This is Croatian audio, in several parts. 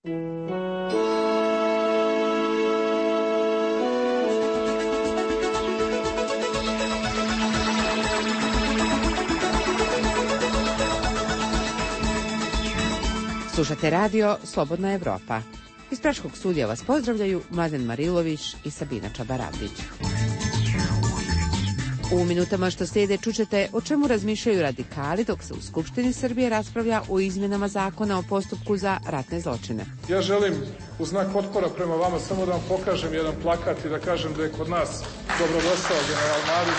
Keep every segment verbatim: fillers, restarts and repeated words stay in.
Slušate radio Slobodna Evropa. Iz Praškog studija vas pozdravljaju Mladen Marilović i Sabina Čabaravdić. U minutama što slijede čućete o čemu razmišljaju radikali dok se u Skupštini Srbije raspravlja o izmjenama zakona o postupku za ratne zločine. Ja želim u znak otpora prema vama samo da vam pokažem jedan plakat i da kažem da je kod nas dobrodošao general Mladić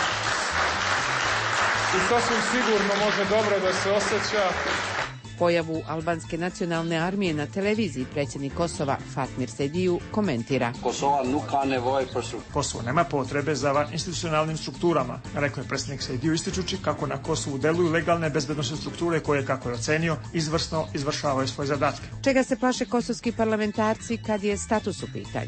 i sasvim sigurno može dobro da se osjeća. Pojavu albanske nacionalne armije na televiziji predsjednik Kosova Fatmir Sejdiju komentira. Kosovo nema potrebe za institucionalnim strukturama, rekao je predsjednik Sejdiju ističući kako na Kosovu deluju legalne bezbednosne strukture koje, kako je ocenio, izvrsno izvršavaju svoje zadatke. Čega se plaše kosovski parlamentarci kad je status u pitanju?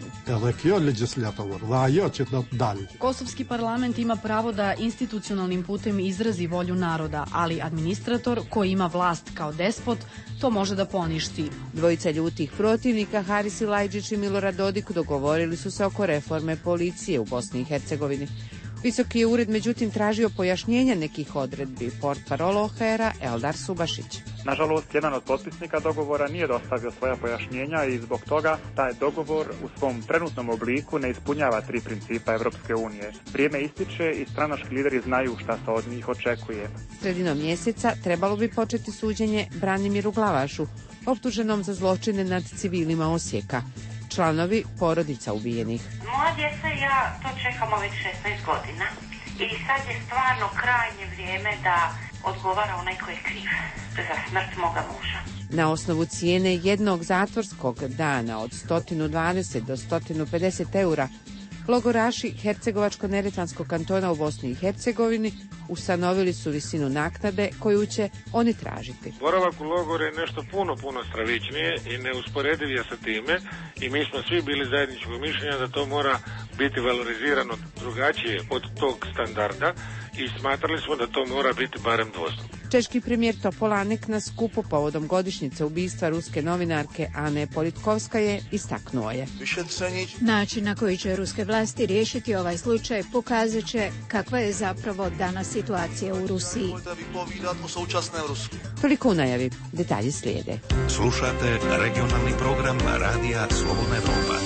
Kosovski parlament ima pravo da institucionalnim putem izrazi volju naroda, ali administrator koji ima vlast kao des to može da poništi. Dvojica ljutih protivnika, Haris Silajdžić i Milorad Dodik, dogovorili su se oko reforme policije u Bosni i Hercegovini. Visoki je ured međutim tražio pojašnjenja nekih odredbi. Portparol O H R-a Eldar Subašić. Nažalost, jedan od potpisnika dogovora nije dostavio svoja pojašnjenja i zbog toga taj dogovor u svom trenutnom obliku ne ispunjava tri principa Evropske unije. Vrijeme ističe i stranački lideri znaju šta se od njih očekuje. Sredinom mjeseca trebalo bi početi suđenje Branimiru Glavašu, optuženom za zločine nad civilima Osijeka. Članovi porodica ubijenih. Moja djeca i ja to čekamo već šesnaest godina i sad je stvarno krajnje vrijeme da odgovara onaj koji je kriv za smrt moga muža. Na osnovu cijene jednog zatvorskog dana od sto dvadeset do sto pedeset eura, logoraši Hercegovačko-neretvanskog kantona u Bosni i Hercegovini ustanovili su visinu naknade koju će oni tražiti. Boravak u logoru je nešto puno, puno stravičnije i neusporedivije sa time i mi smo svi bili zajedničkog mišljenja da to mora biti valorizirano drugačije od tog standarda i smatrali smo da to mora biti barem dvostruko. Češki premijer Topolanek na skupu povodom godišnjice ubistva ruske novinarke Ane Politkovskaje istaknuo je. Način na koji će ruske vlasti riješiti ovaj slučaj pokazat će kakva je zapravo danas situacija u Rusiji. Toliko u najavi, detalji slijede. Slušate regionalni program Radija Slobodna Evropa.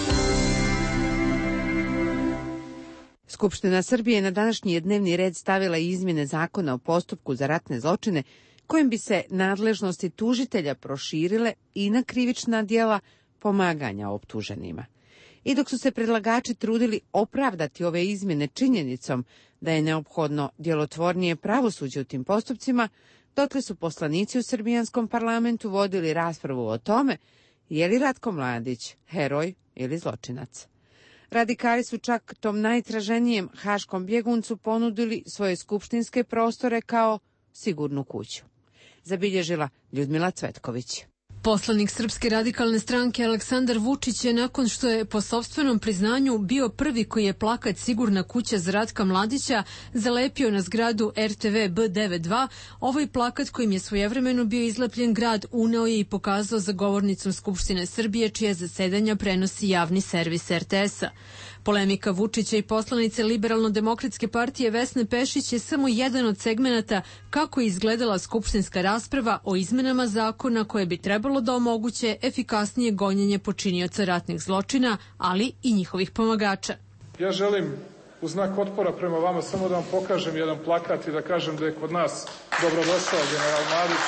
Skupština Srbije na današnji dnevni red stavila izmjene zakona o postupku za ratne zločine kojim bi se nadležnosti tužitelja proširile i na krivična djela pomaganja optuženima. I dok su se predlagači trudili opravdati ove izmjene činjenicom da je neophodno djelotvornije pravosuđe u tim postupcima, dotle su poslanici u srbijanskom parlamentu vodili raspravu o tome je li Ratko Mladić heroj ili zločinac. Radikali su čak tom najtraženijem haškom bjeguncu ponudili svoje skupštinske prostore kao sigurnu kuću. Zabilježila Ljudmila Cvetković. Poslanik Srpske radikalne stranke Aleksandar Vučić je nakon što je po sopstvenom priznanju bio prvi koji je plakat Sigurna kuća za Ratka Mladića zalepio na zgradu R T V B devedeset dva, ovaj plakat kojim je svojevremeno bio izlepljen grad uneo je i pokazao za govornicom Skupštine Srbije čije zasedanja prenosi javni servis R T S-a. Polemika Vučića i poslanice Liberalno-demokratske partije Vesne Pešić je samo jedan od segmenata kako je izgledala skupštinska rasprava o izmenama zakona koje bi trebalo da omoguće efikasnije gonjenje počinioca ratnih zločina, ali i njihovih pomagača. Ja želim u znak otpora prema vama samo da vam pokažem jedan plakat i da kažem da je kod nas dobrodošao general Mladić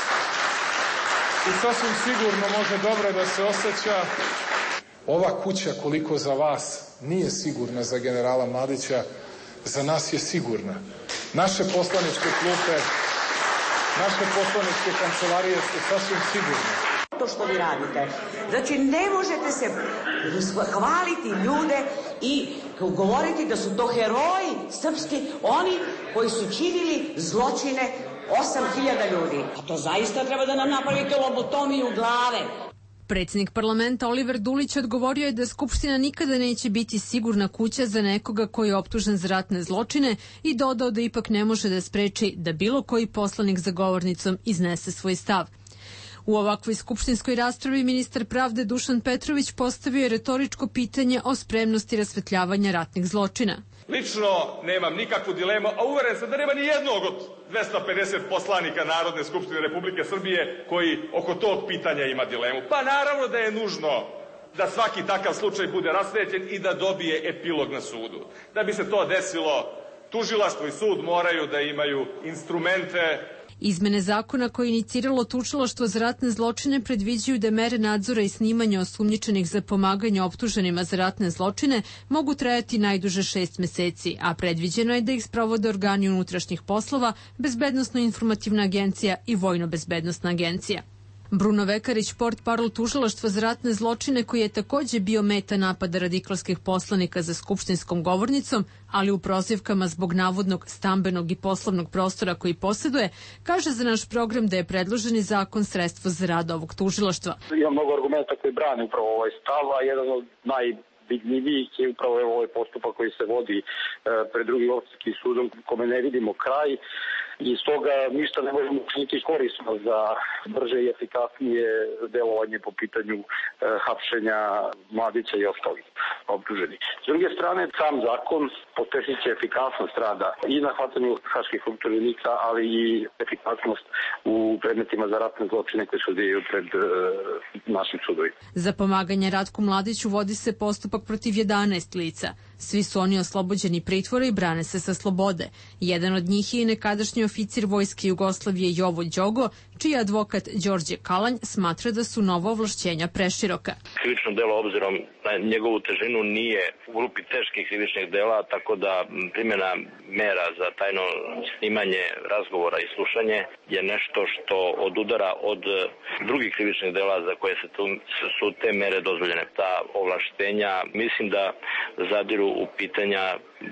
i sasvim sigurno može dobro da se osjeća. Ova kuća, koliko za vas nije sigurna za generala Mladića, za nas je sigurna. Naše poslaničke klupe, naše poslaničke kancelarije su sasvim sigurne. To što vi radite. Znači, ne možete se hvaliti ljude i govoriti da su to heroji srpski, oni koji su činili zločine osam hiljada ljudi. A to zaista treba da nam napravite lobotomiju glave. Predsjednik parlamenta Oliver Dulić odgovorio je da Skupština nikada neće biti sigurna kuća za nekoga koji je optužen za ratne zločine i dodao da ipak ne može da spreči da bilo koji poslanik za govornicom iznese svoj stav. U ovakvoj skupštinskoj raspravi ministar pravde Dušan Petrović postavio je retoričko pitanje o spremnosti rasvetljavanja ratnih zločina. Lično nemam nikakvu dilemu, a uveren sam da nema ni jednog od dvesta pedeset poslanika Narodne skupštine Republike Srbije koji oko tog pitanja ima dilemu. Pa naravno da je nužno da svaki takav slučaj bude rasvetljen i da dobije epilog na sudu. Da bi se to desilo, tužilaštvo i sud moraju da imaju instrumente. Izmene zakona koje je iniciralo tužilaštvo za ratne zločine predviđaju da mere nadzora i snimanja osumnjičenih za pomaganje optuženima za ratne zločine mogu trajati najduže šest meseci, a predviđeno je da ih sprovode organi unutrašnjih poslova, Bezbednosno-informativna agencija i Vojno-bezbednosna agencija. Bruno Vekarić, portparol tužilaštva za ratne zločine, koji je takođe bio meta napada radikalskih poslanika za skupštinskom govornicom, ali u prozivkama zbog navodnog stambenog i poslovnog prostora koji posjeduje, kaže za naš program da je predloženi zakon sredstvo za rad ovog tužilaštva. Ima mnogo argumenta koji brane upravo ovaj stav, a jedan od naj vidljivijih je upravo ovaj postupak koji se vodi e, pred drugim opštinskim sudom, kome ne vidimo kraj, i stoga ništa ne možemo učiniti korisno za brže i efikasnije delovanje po pitanju e, hapšenja Mladića i ostalih optuženih. S druge strane, sam zakon pospešit će efikasnost rada i na hvatanju haških optuženika, ali i efikasnost u predmetima za ratne zločine koje se odvijaju pred e, našim sudovima. Za pomaganje Ratku Mladiću vodi se postupak protiv jedanaest lica. Svi su oni oslobođeni pritvora i brane se sa slobode. Jedan od njih je i nekadašnji oficir Vojske Jugoslavije Jovo Đogo, čiji advokat Đorđe Kalanj smatra da su nova ovlašćenja preširoka. Krivično delo obzirom na njegovu težinu nije u grupi teških krivičnih dela, tako da primjena mera za tajno snimanje razgovora i slušanje je nešto što odudara od drugih krivičnih dela za koje se tu, su te mere dozvoljene. Ta ovlaštenja mislim da zadiru u pitanja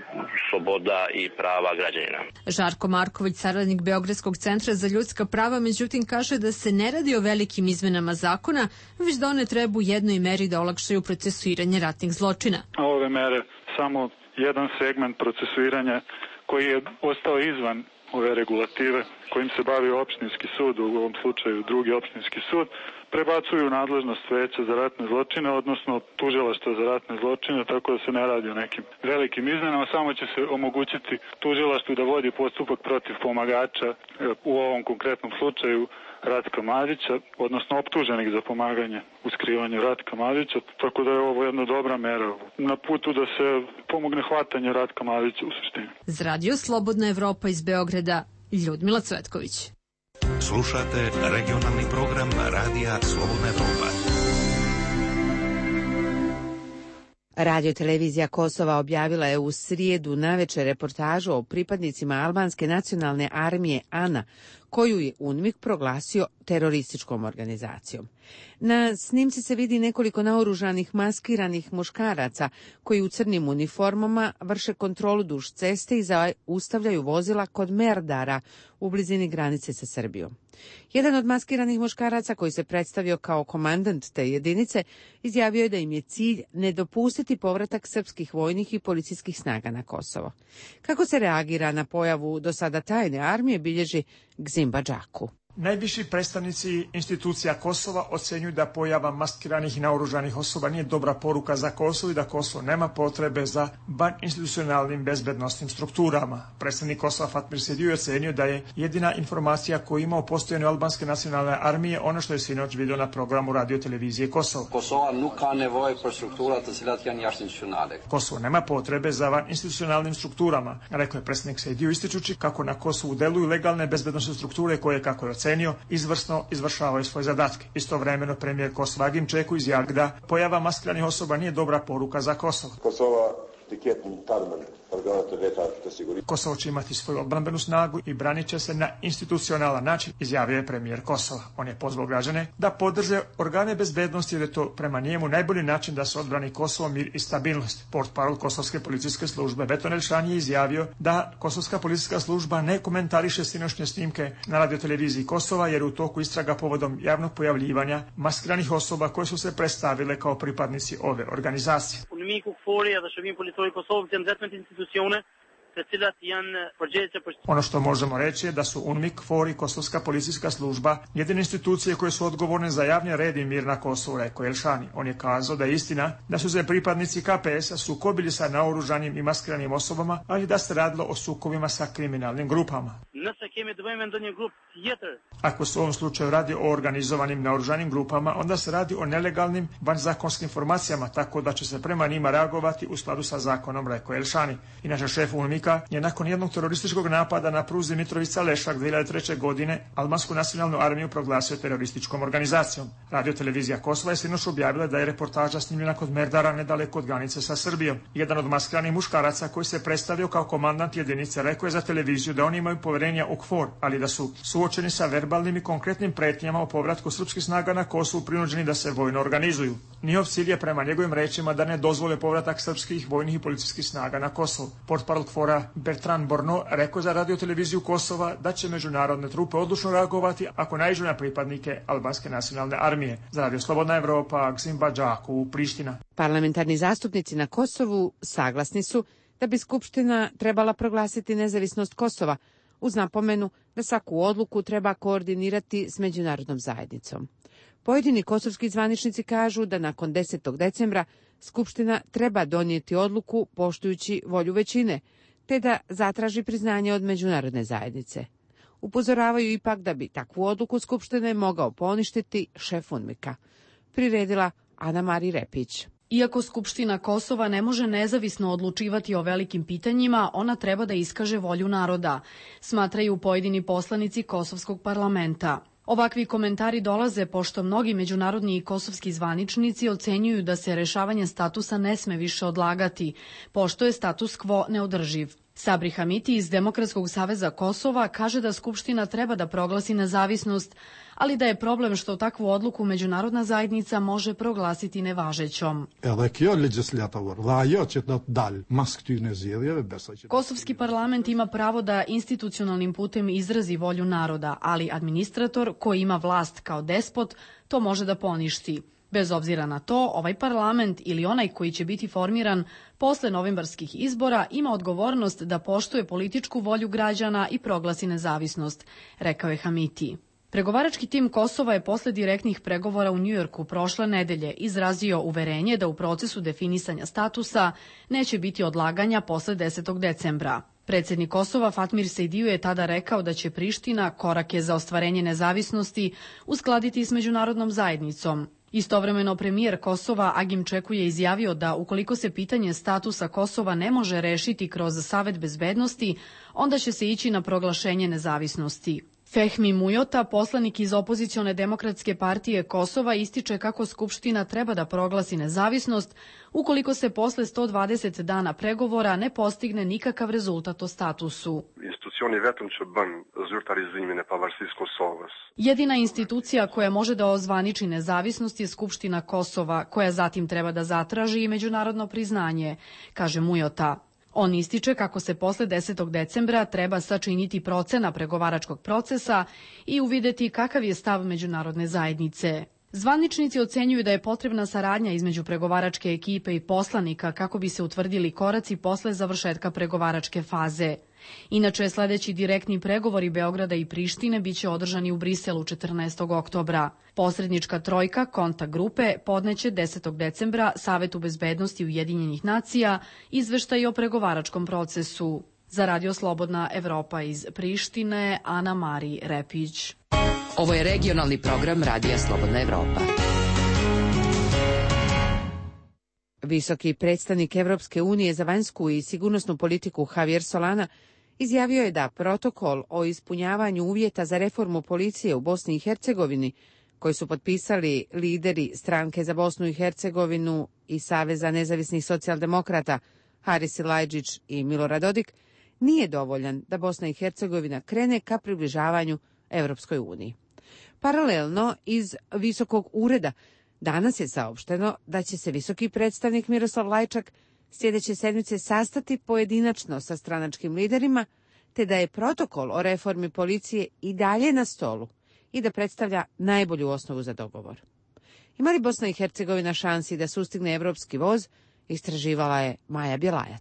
sloboda i prava građanina. Žarko Marković, saradnik Beogradskog centra za ljudska prava, međutim kaže da se ne radi o velikim izmenama zakona, već da one treba u jednoj meri da olakšaju procesuiranje ratnih zločina. Ove mere samo jedan segment procesuiranja koji je ostao izvan ove regulative kojim se bavi opštinski sud, u ovom slučaju drugi opštinski sud, prebacuju nadležnost veća za ratne zločine, odnosno tužilaštva za ratne zločine, tako da se ne radi o nekim velikim izmenama, samo će se omogućiti tužilaštvu da vodi postupak protiv pomagača, u ovom konkretnom slučaju Ratka Mladića, odnosno optuženih za pomaganje u skrivanju Ratka Mladića, tako da je ovo jedna dobra mera na putu da se pomogne hvatanje Ratka Mladića u suštini. Za Radio Slobodna Evropa iz Beograda, Ljudmila Cvetković. Slušate regionalni program Radija Slobodna Evropa. Radio televizija Kosova objavila je u srijedu navečer reportažu o pripadnicima albanske nacionalne armije ANA, koju je UNMIK proglasio terorističkom organizacijom. Na snimci se vidi nekoliko naoružanih maskiranih muškaraca koji u crnim uniformama vrše kontrolu duž ceste i zaustavljaju vozila kod Merdara u blizini granice sa Srbijom. Jedan od maskiranih muškaraca, koji se predstavio kao komandant te jedinice, izjavio je da im je cilj ne dopustiti povratak srpskih vojnih i policijskih snaga na Kosovo. Kako se reagira na pojavu do sada tajne armije, bilježi Gzimba Džaku. Najviši predstavnici institucija Kosova ocenjuju da pojava maskiranih i naoružanih osoba nije dobra poruka za Kosovo i da Kosovo nema potrebe za vaninstitucionalnim bezbednostnim strukturama. Predstavnik Kosova Fatmir Sediu ocenio da je jedina informacija koju ima o postojanju albanske nacionalne armije ono što je sinoć vidio na programu radio televizije Kosovo. Kosova nuk ka nevojë për struktura të cilat janë jashtinstitucionale. Kosovo nema potrebe za vaninstitucionalnim strukturama, rekao je predstavnik Sediu, ističući kako na Kosovu deluju legalne bezbednosne strukture koje, kako je ocenio, izvrsno izvršavaju svoje zadatke. Istovremeno premijer Kosova Agim Čeku izjavio da pojava maskiranih osoba nije dobra poruka za Kosovo. Kosova Kosovo će imati svoju odbrambenu snagu i branit će se na institucionalan način, izjavio je premijer Kosova. On je pozvao građane da podrže organe bezbednosti jer je to prema njemu najbolji način da se odbrani Kosovo, mir i stabilnost. Portparol Kosovske policijske službe Beton Elšan je izjavio da Kosovska policijska služba ne komentariše sinoćnje snimke na radioteleviziji Kosova jer je u toku istraga povodom javnog pojavljivanja maskiranih osoba koje su se predstavile kao pripadnici ove organizacije. Punëmiku Kfori edhe shërbimi politori i Kosovës janë vetëm institucione Ono što možemo reći je da su UNMIK, K F O R i Kosovska policijska služba jedine institucije koje su odgovorne za javni red i mir na Kosovu, rekao Elšani. On je kazao da je istina da su se pripadnici K P S-a sukobili sa naoružanim i maskiranim osobama, ali da se radilo o sukobima sa kriminalnim grupama. Ako se u ovom slučaju radi o organizovanim naoružanim grupama, onda se radi o nelegalnim vanzakonskim formacijama, tako da će se prema njima reagovati u skladu sa zakonom, rekao Elšani. Inače, šef UNMIK-a je nakon jednog terorističkog napada na pruzi Mitrovica-Lešak dvije hiljade treće. godine Albansku nacionalnu armiju proglasio terorističkom organizacijom. Radio televizija Kosova je sinoć objavila da je reportaža snimljena kod Merdara nedaleko od granice sa Srbijom. Jedan od maskiranih muškaraca koji se predstavio kao komandant jedinice rekao je za televiziju da oni imaju poverenja u K F O R, ali da su suočeni sa verbalnim i konkretnim pretnjama o povratku srpskih snaga na Kosovu prinuđeni da se vojno organizuju. Njihov cilj je prema njegovim rečima da ne dozvole povratak srpskih vojnih i policijskih snaga na Kosovo. Portparol K F O R-a Bertrand Borno rekao za radio televiziju Kosova da će međunarodne trupe odlučno reagovati ako naiđu na pripadnike Albanske nacionalne armije. Za radio Slobodna Evropa, Gzimba Đaku, Priština. Parlamentarni zastupnici na Kosovu saglasni su da bi Skupština trebala proglasiti nezavisnost Kosova, uz napomenu da svaku odluku treba koordinirati s međunarodnom zajednicom. Pojedini kosovski zvaničnici kažu da nakon desetog decembra Skupština treba donijeti odluku poštujući volju većine, te da zatraži priznanje od međunarodne zajednice. Upozoravaju ipak da bi takvu odluku Skupštine mogao poništiti šef UNMIK-a. Priredila Ana Mari Repić. Iako Skupština Kosova ne može nezavisno odlučivati o velikim pitanjima, ona treba da iskaže volju naroda, smatraju pojedini poslanici Kosovskog parlamenta. Ovakvi komentari dolaze pošto mnogi međunarodni i kosovski zvaničnici ocenjuju da se rešavanje statusa ne sme više odlagati, pošto je status quo neodrživ. Sabri Hamiti iz Demokratskog saveza Kosova kaže da Skupština treba da proglasi nezavisnost, ali da je problem što takvu odluku međunarodna zajednica može proglasiti nevažećom. Kosovski parlament ima pravo da institucionalnim putem izrazi volju naroda, ali administrator koji ima vlast kao despot to može da poništi. Bez obzira na to, ovaj parlament ili onaj koji će biti formiran posle novembarskih izbora ima odgovornost da poštuje političku volju građana i proglasi nezavisnost, rekao je Hamiti. Pregovarački tim Kosova je posle direktnih pregovora u Njujorku prošle nedelje izrazio uverenje da u procesu definisanja statusa neće biti odlaganja posle desetog decembra. Predsjednik Kosova Fatmir Sejdiju je tada rekao da će Priština korake za ostvarenje nezavisnosti uskladiti s međunarodnom zajednicom. Istovremeno premijer Kosova Agim Čeku je izjavio da ukoliko se pitanje statusa Kosova ne može rešiti kroz Savet bezbednosti, onda će se ići na proglašenje nezavisnosti. Fehmi Mujota, poslanik iz opozicione demokratske partije Kosova, ističe kako Skupština treba da proglasi nezavisnost ukoliko se posle sto dvadeset dana pregovora ne postigne nikakav rezultat o statusu. Jedina institucija koja može da ozvaniči nezavisnost je Skupština Kosova, koja zatim treba da zatraži i međunarodno priznanje, kaže Mujota. On ističe kako se posle desetog decembra treba sačiniti procena pregovaračkog procesa i uvideti kakav je stav međunarodne zajednice. Zvaničnici ocenjuju da je potrebna saradnja između pregovaračke ekipe i poslanika kako bi se utvrdili koraci posle završetka pregovaračke faze. Inače, sledeći direktni pregovori Beograda i Prištine biće održani u Briselu četrnaestog oktobra. Posrednička trojka kontakt grupe podneće desetog decembra Savetu bezbednosti Ujedinjenih nacija izveštaj o pregovaračkom procesu. Za Radio Slobodna Evropa iz Prištine, Ana Mari Repić. Ovo je regionalni program Radija Slobodna Evropa. Visoki predstavnik Evropske unije za vanjsku i sigurnosnu politiku Javier Solana izjavio je da protokol o ispunjavanju uvjeta za reformu policije u Bosni i Hercegovini, koji su potpisali lideri Stranke za Bosnu i Hercegovinu i Saveza nezavisnih socijaldemokrata Haris Silajdžić i Milorad Dodik, nije dovoljan da Bosna i Hercegovina krene ka približavanju Evropskoj uniji. Paralelno, iz Visokog ureda danas je saopšteno da će se visoki predstavnik Miroslav Lajčak sljedeće sedmice sastati pojedinačno sa stranačkim liderima, te da je protokol o reformi policije i dalje na stolu i da predstavlja najbolju osnovu za dogovor. Ima li Bosna i Hercegovina šansi da sustigne evropski voz, istraživala je Maja Bjelajac.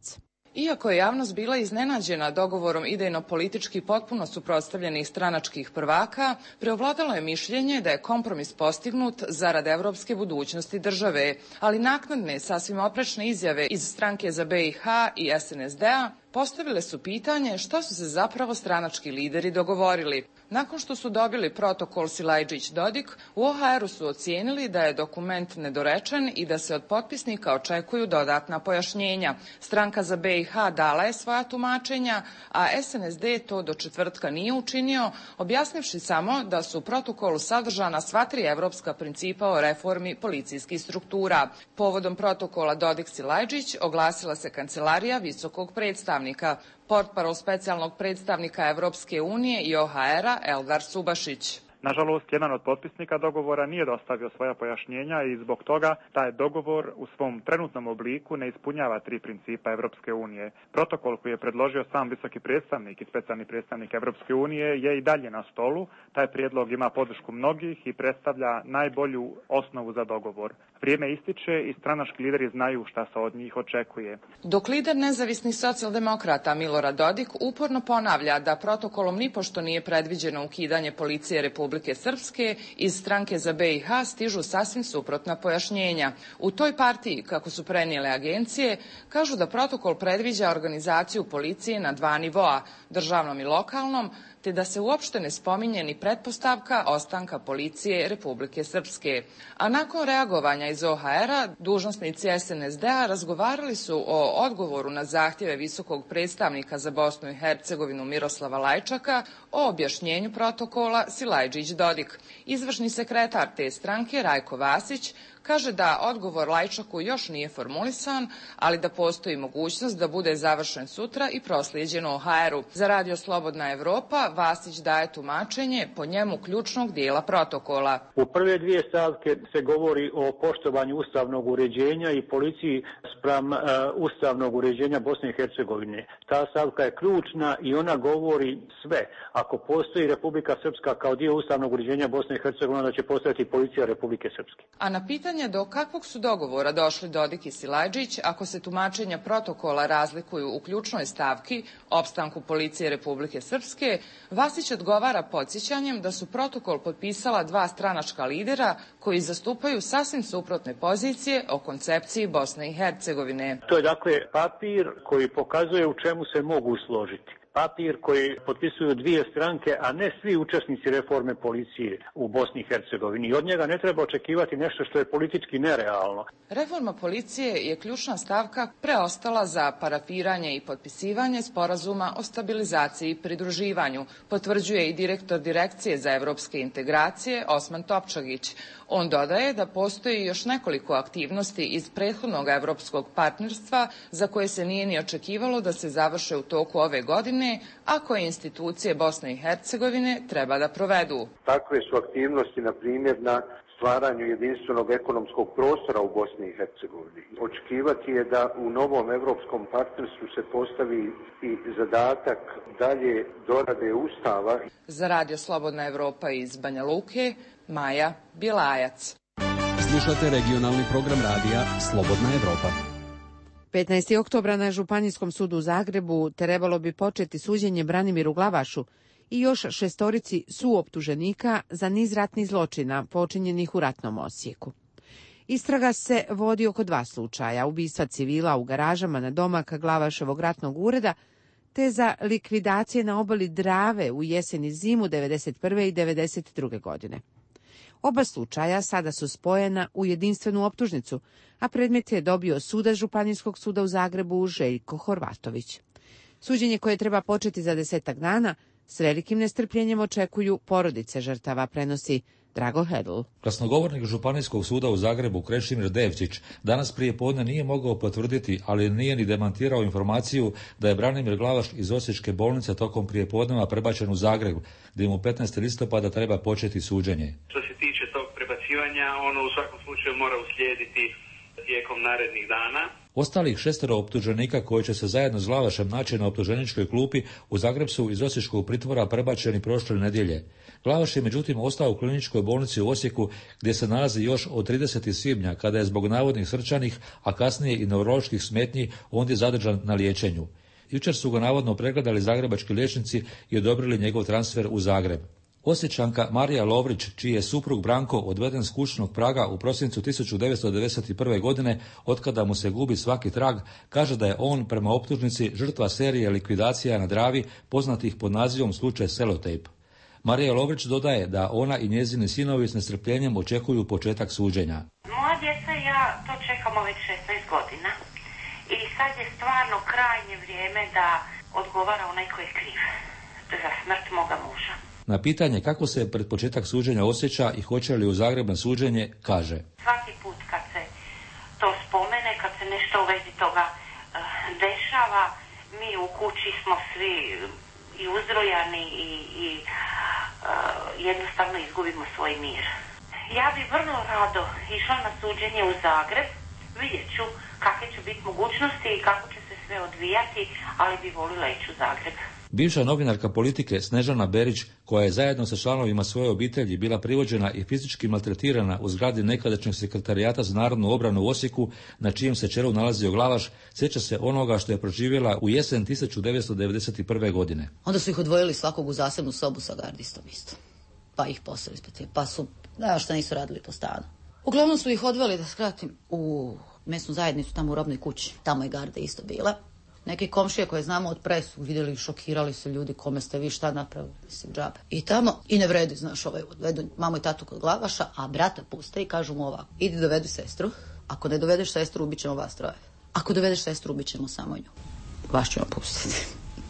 Iako je javnost bila iznenađena dogovorom idejno-politički potpuno suprotstavljenih stranačkih prvaka, preovladalo je mišljenje da je kompromis postignut zarad evropske budućnosti države, ali naknadne, sasvim oprečne izjave iz Stranke za B i H i S N S D-a postavile su pitanje šta su se zapravo stranački lideri dogovorili. Nakon što su dobili protokol Silajđić-Dodik, u O H R-u su ocijenili da je dokument nedorečen i da se od potpisnika očekuju dodatna pojašnjenja. Stranka za B i H dala je svoja tumačenja, a S N S D to do četvrtka nije učinio, objasnivši samo da su u protokolu sadržana sva tri evropska principa o reformi policijskih struktura. Povodom protokola Dodik-Silajđić oglasila se Kancelarija visokog predstavnika. Portparol specijalnog predstavnika Evropske unije i O H R-a Eldar Subašić. Nažalost, jedan od potpisnika dogovora nije dostavio svoja pojašnjenja i zbog toga taj dogovor u svom trenutnom obliku ne ispunjava tri principa Evropske unije. Protokol koji je predložio sam visoki predstavnik i specijalni predstavnik Evropske unije je i dalje na stolu. Taj prijedlog ima podršku mnogih i predstavlja najbolju osnovu za dogovor. Vrijeme ističe i stranački lideri znaju šta se od njih očekuje. Dok lider nezavisnih socijaldemokrata Milorad Dodik uporno ponavlja da protokolom nipošto nije predviđeno ukidanje policije Republike Republike Srpske, iz Stranke za B i H stižu sasvim suprotna pojašnjenja. U toj partiji, kako su prenijele agencije, kažu da protokol predviđa organizaciju policije na dva nivoa, državnom i lokalnom, te da se uopšte ne spominje ni pretpostavka ostanka policije Republike Srpske. A nakon reagovanja iz O H R-a, dužnosnici S N S D-a razgovarali su o odgovoru na zahtjeve visokog predstavnika za Bosnu i Hercegovinu Miroslava Lajčaka o objašnjenju protokola Silajđić-Dodik. Izvršni sekretar te stranke Rajko Vasić kaže da odgovor Lajčaku još nije formulisan, ali da postoji mogućnost da bude završen sutra i proslijeđen O H R-u. Za Radio Slobodna Evropa Vasić daje tumačenje po njemu ključnog dijela protokola. U prve dvije stavke se govori o poštovanju ustavnog uređenja i policiji spram uh, ustavnog uređenja Bosne i Hercegovine. Ta stavka je ključna i ona govori sve. Ako postoji Republika Srpska kao dio ustavnog uređenja Bosne i Hercegovine, onda će postojati policija Republike Srpske. A na pitanje do kakvog su dogovora došli Dodik i Silajđić ako se tumačenja protokola razlikuju u ključnoj stavki opstanku policije Republike Srpske, Vasić odgovara podsjećanjem da su protokol potpisala dva stranačka lidera koji zastupaju sasvim suprotne pozicije o koncepciji Bosne i Hercegovine. To je dakle papir koji pokazuje u čemu se mogu složiti. Papir koji potpisuju dvije stranke, a ne svi učesnici reforme policije u Bosni i Hercegovini. I od njega ne treba očekivati nešto što je politički nerealno. Reforma policije je ključna stavka preostala za parafiranje i potpisivanje sporazuma o stabilizaciji i pridruživanju, potvrđuje i direktor Direkcije za evropske integracije Osman Topčagić. On dodaje da postoji još nekoliko aktivnosti iz prethodnog evropskog partnerstva za koje se nije ni očekivalo da se završe u toku ove godine, a koje institucije Bosne i Hercegovine treba da provedu. Takve su aktivnosti, na primjer, na stvaranju jedinstvenog ekonomskog prostora u Bosni i Hercegovini. Očekivati je da u novom evropskom partnerstvu se postavi i zadatak dalje dorade Ustava. Za Radio Slobodna Evropa iz Banja Luke, Maja Bjelajac. Slušate regionalni program radija Slobodna Evropa. petnaestog oktobra na Županijskom sudu u Zagrebu trebalo bi početi suđenje Branimiru Glavašu i još šestorici suoptuženika za niz ratnih zločina počinjenih u ratnom Osijeku. Istraga se vodi oko dva slučaja, ubistva civila u garažama na domak Glavaševog ratnog ureda, te za likvidacije na obali Drave u jesen i zimu devedeset prve i devedeset druge godine. Oba slučaja sada su spojena u jedinstvenu optužnicu, a predmet je dobio sudac Županijskog suda u Zagrebu Željko Horvatović. Suđenje koje treba početi za desetak dana s velikim nestrpljenjem očekuju porodice žrtava, prenosi Drago Hedl. Glasnogovornik Županijskog suda u Zagrebu Krešimir Devčić danas prije podne nije mogao potvrditi, ali nije ni demantirao informaciju da je Branimir Glavaš iz Osječke bolnice tokom prijepodneva prebačen u Zagreb, gdje mu petnaestog listopada treba početi suđenje. Što se tiče tog prebacivanja, ono u svakom slučaju mora uslijediti tijekom narednih dana. Ostalih šestero optuženika koji će se zajedno s Glavašem naći na optuženičkoj klupi u Zagreb su iz osječkog pritvora prebačeni prošle nedjelje. Glavaš je međutim ostao u kliničkoj bolnici u Osijeku gdje se nalazi još od tridesetog svibnja kada je zbog navodnih srčanih, a kasnije i neuroloških smetnji ondje zadržan na liječenju. Jučer su ga navodno pregledali zagrebački liječnici i odobrili njegov transfer u Zagreb. Osječanka Marija Lovrić, čiji je suprug Branko odveden s kućnog praga u prosincu tisuću devetsto devedeset prve. godine, otkada mu se gubi svaki trag, kaže da je on, prema optužnici, žrtva serije likvidacija na Dravi, poznatih pod nazivom slučaj Selotejp. Marija Lovrić dodaje da ona i njezini sinovi s nestrpljenjem očekuju početak suđenja. Moja djeca i ja to čekamo već šesnaest godina i sad je stvarno krajnje vrijeme da odgovara onaj ko je kriv za smrt moga muža. Na pitanje kako se pred početak suđenja osjeća i hoće li u Zagreb na suđenje, kaže: Svaki put kad se to spomene, kad se nešto u vezi toga uh, dešava, mi u kući smo svi i uzrojani i, i uh, jednostavno izgubimo svoj mir. Ja bi vrlo rado išla na suđenje u Zagreb, vidjet ću kakve će biti mogućnosti i kako će se sve odvijati, ali bi volila ići u Zagreb. Bivša novinarka Politike Snežana Berić, koja je zajedno sa članovima svoje obitelji bila privođena i fizički maltretirana u zgradi nekadašnjeg sekretarijata za narodnu obranu u Osijeku, na čijem se čelu nalazio Glavaš, sjeća se onoga što je proživjela u jesen tisuću devetsto devedeset prve. godine. Onda su ih odvojili svakog u zasebnu sobu sa gardistom isto. Pa ih posao ispitali, pa su, da što nisu radili po stanu. Uglavnom su ih odveli, da skratim, u mesnu zajednicu tamo u Robnoj kući. Tamo je garda isto bila. Neki komšije koje znamo od pre su vidjeli, šokirali se ljudi, kome ste vi šta napravili, mislim, džabe. I tamo, i ne vredi, znaš, ovaj, odvedu mamu i tatu kod Glavaša, a brata puste i kažu mu ovako: idi dovedi sestru, ako ne dovedeš sestru, ubit ćemo vas troje. Ako dovedeš sestru, ubit ćemo samo nju. Vas ćemo pustiti.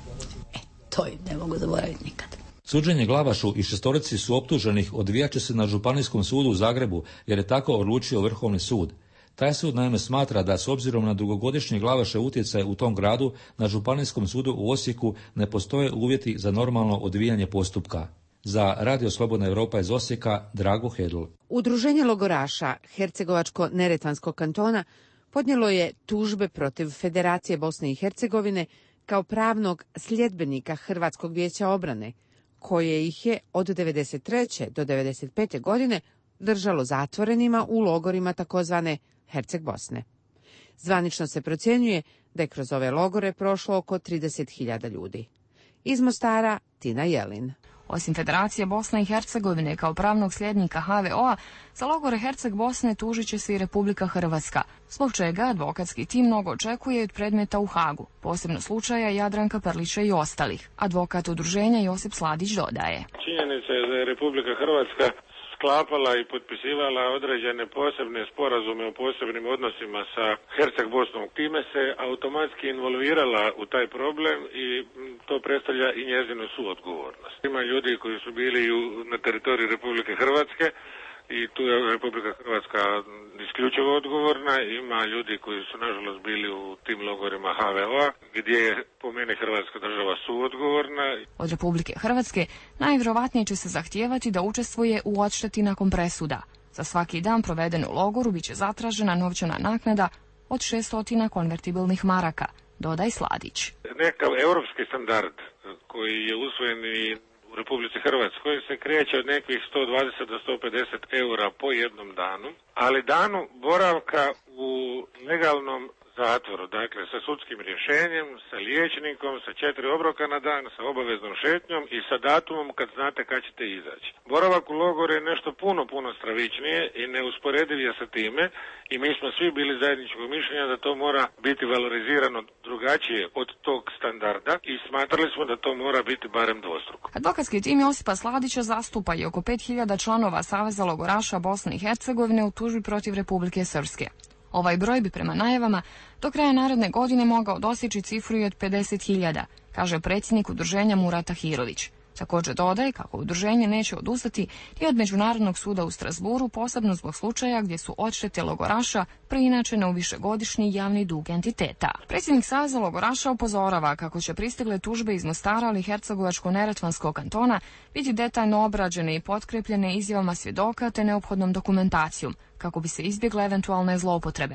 E, to im ne mogu zaboraviti nikad. Suđenje Glavašu i šestorici su optuženih odvijat će se na Županijskom sudu u Zagrebu, jer je tako odlučio Vrhovni sud. Taj sud naime smatra da s obzirom na dugogodišnji Glavašev utjecaj u tom gradu, na Županijskom sudu u Osijeku ne postoje uvjeti za normalno odvijanje postupka. Za Radio Slobodna Europa iz Osijeka, Drago Hedl. Udruženje logoraša Hercegovačko-Neretvanskog kantona podnijelo je tužbe protiv Federacije Bosne i Hercegovine kao pravnog sljedbenika Hrvatskog vijeća obrane, koje ih je od devedeset treće do devedeset pete. godine držalo zatvorenima u logorima takozvane Herceg Bosne. Zvanično se procjenjuje da je kroz ove logore prošlo oko trideset hiljada ljudi. Iz Mostara, Tina Jelin. Osim Federacije Bosne i Hercegovine kao pravnog sljednika H V O-a, za logore Herceg Bosne tužit će se i Republika Hrvatska, zbog čega advokatski tim mnogo očekuje od predmeta u Hagu, posebno slučaja Jadranka Prlića i ostalih. Advokat udruženja Josip Sladić dodaje: Činjenica je da je Republika Hrvatska sklapala i potpisivala određene posebne sporazume o posebnim odnosima sa Herceg Bosnom. Time se automatski involvirala u taj problem i to predstavlja i njezinu suodgovornost. Ima ljudi koji su bili na teritoriju Republike Hrvatske i tu je Republika Hrvatska isključivo odgovorna. Ima ljudi koji su nažalost bili u tim logorima H V O-a gdje je po meni Hrvatska država suodgovorna. Od Republike Hrvatske najvjerovatnije će se zahtijevati da učestvuje u odšteti nakon presuda. Za svaki dan proveden u logoru biće zatražena novčana naknada od šesto konvertibilnih maraka, dodaj Sladić. Nekav europski standard koji je usvojen i u Republici Hrvatskoj se kreće od nekih sto dvadeset do sto pedeset eura po jednom danu, ali danu boravka u legalnom zatvoru, dakle sa sudskim rješenjem, sa liječnikom, sa četiri obroka na dan, sa obaveznom šetnjom i sa datumom kad znate kad ćete izaći. Boravak u logoru je nešto puno, puno stravičnije i neusporediv je sa time i mi smo svi bili zajedničkog mišljenja da to mora biti valorizirano drugačije od tog standarda i smatrali smo da to mora biti barem dvostruko. Advokatski tim Josipa Sladića zastupa i oko pet hiljada članova Saveza logoraša Bosne i Hercegovine u tužbi protiv Republike Srpske. Ovaj broj bi prema najavama do kraja naredne godine mogao dostići cifru i od pedeset hiljada, kaže predsjednik udruženja Murat Tahirović. Također dodaje kako udruženje neće odustati i od Međunarodnog suda u Strasburu, posebno zbog slučaja gdje su odštete logoraša preinačene u višegodišnji javni dug entiteta. Predsjednik Saveza logoraša upozorava kako će pristigle tužbe iz Mostara ali Hercegovačko-Neretvanskog kantona biti detaljno obrađene i potkrepljene izjavama svjedoka te neophodnom dokumentacijom kako bi se izbjegle eventualne zloupotrebe.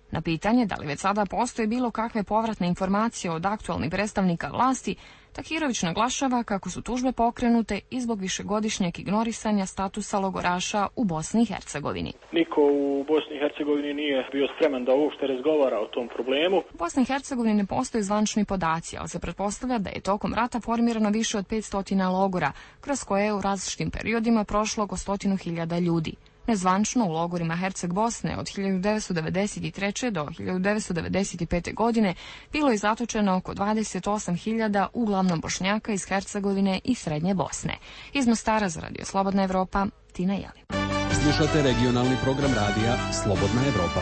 Na pitanje da li već sada postoje bilo kakve povratne informacije od aktualnih predstavnika vlasti, Tahirović naglašava kako su tužbe pokrenute i zbog višegodišnjeg ignorisanja statusa logoraša u Bosni i Hercegovini. Niko u Bosni i Hercegovini nije bio spreman da uopšte razgovara o tom problemu. U Bosni i Hercegovini ne postoje zvančni podaci, ali se pretpostavlja da je tokom rata formirano više od petsto logora, kroz koje je u različitim periodima prošlo oko stotinu hiljada ljudi. Nezvančno u logorima Herceg Bosne od hiljadu devetsto devedeset treće. do hiljadu devetsto devedeset pete. godine bilo je zatočeno oko dvadeset osam hiljada uglavnom Bošnjaka iz Hercegovine i Srednje Bosne. Iz Mostara za Radio Slobodna Evropa, Tina Jelin. Slušate regionalni program radija Slobodna Evropa.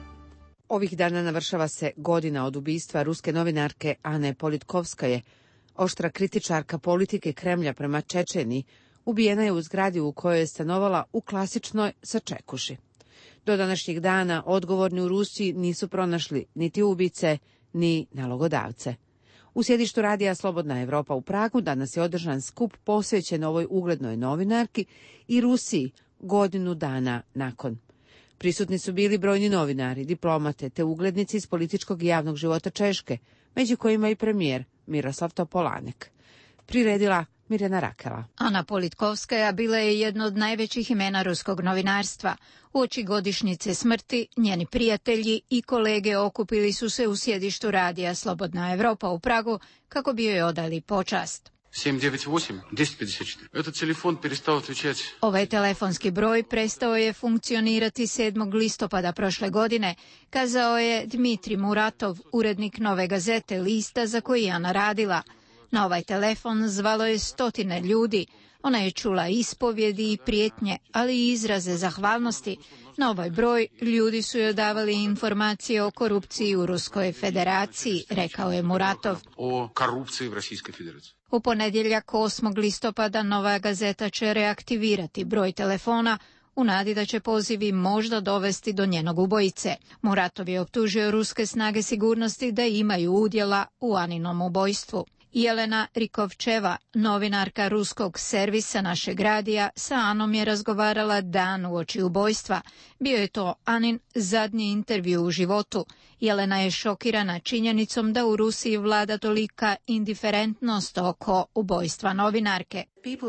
Ovih dana navršava se godina od ubistva ruske novinarke Ane Politkovskaje. Oštra kritičarka politike Kremlja prema Čečeniji ubijena je u zgradi u kojoj je stanovala u klasičnoj sačekuši. Do današnjeg dana odgovorni u Rusiji nisu pronašli niti ubice, ni nalogodavce. U sjedištu radija Slobodna Evropa u Pragu danas je održan skup posvećen ovoj uglednoj novinarki i Rusiji godinu dana nakon. Prisutni su bili brojni novinari, diplomate te uglednici iz političkog i javnog života Češke, među kojima i premijer Miroslav Topolanek. Priredila Mirjana Rakela. Ana Politkovskaja bila je jedno od najvećih imena ruskog novinarstva. Uoči godišnjice smrti, njeni prijatelji i kolege okupili su se u sjedištu radija Slobodna Evropa u Pragu kako bi joj odali počast. sedam devet osam deset pedeset četiri. Этот telefon перестал отвечать. Ovaj telefonski broj prestao je funkcionirati sedmog listopada prošle godine, kazao je Dmitri Muratov, urednik Nove gazete, lista za koji je Ana radila. Na ovaj telefon zvalo je stotine ljudi. Ona je čula ispovjedi i prijetnje, ali i izraze zahvalnosti. Na ovaj broj ljudi su joj davali informacije o korupciji u Ruskoj federaciji, rekao je Muratov. O korupciji u Rusijskoj federaciji. U ponedjeljak osmog listopada Nova gazeta će reaktivirati broj telefona u nadi da će pozivi možda dovesti do njenog ubojice. Muratov je optužio ruske snage sigurnosti da imaju udjela u Aninom ubojstvu. Jelena Rikovčeva, novinarka ruskog servisa našeg radija, sa Anom je razgovarala dan uoči ubojstva. Bio je to Anin zadnji intervju u životu. Jelena je šokirana činjenicom da u Rusiji vlada tolika indiferentnost oko ubojstva novinarke.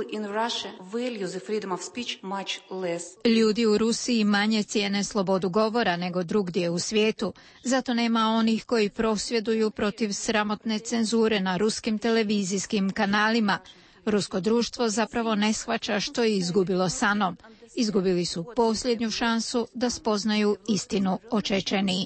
Ljudi u Rusiji manje cijene slobodu govora nego drugdje u svijetu. Zato nema onih koji prosvjeduju protiv sramotne cenzure na ruskim televizijskim kanalima. Rusko društvo zapravo ne shvaća što je izgubilo s Anom. Izgubili su posljednju šansu da spoznaju istinu o Čečeniji.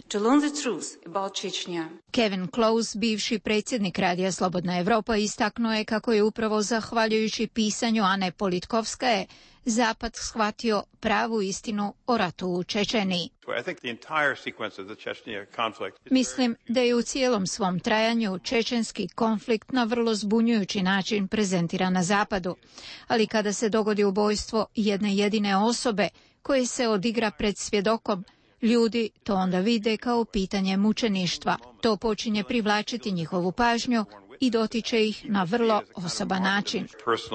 Kevin Close, bivši predsjednik radija Slobodna Evropa, istaknuo je kako je upravo zahvaljujući pisanju Ane Politkovskaje Zapad shvatio pravu istinu o ratu u Čečeniji. Mislim da je u cijelom svom trajanju čečenski konflikt na vrlo zbunjujući način prezentiran na Zapadu. Ali kada se dogodi ubojstvo jedne jedine osobe koje se odigra pred svjedokom, ljudi to onda vide kao pitanje mučeništva. To počinje privlačiti njihovu pažnju i dotiče ih na vrlo osoban način.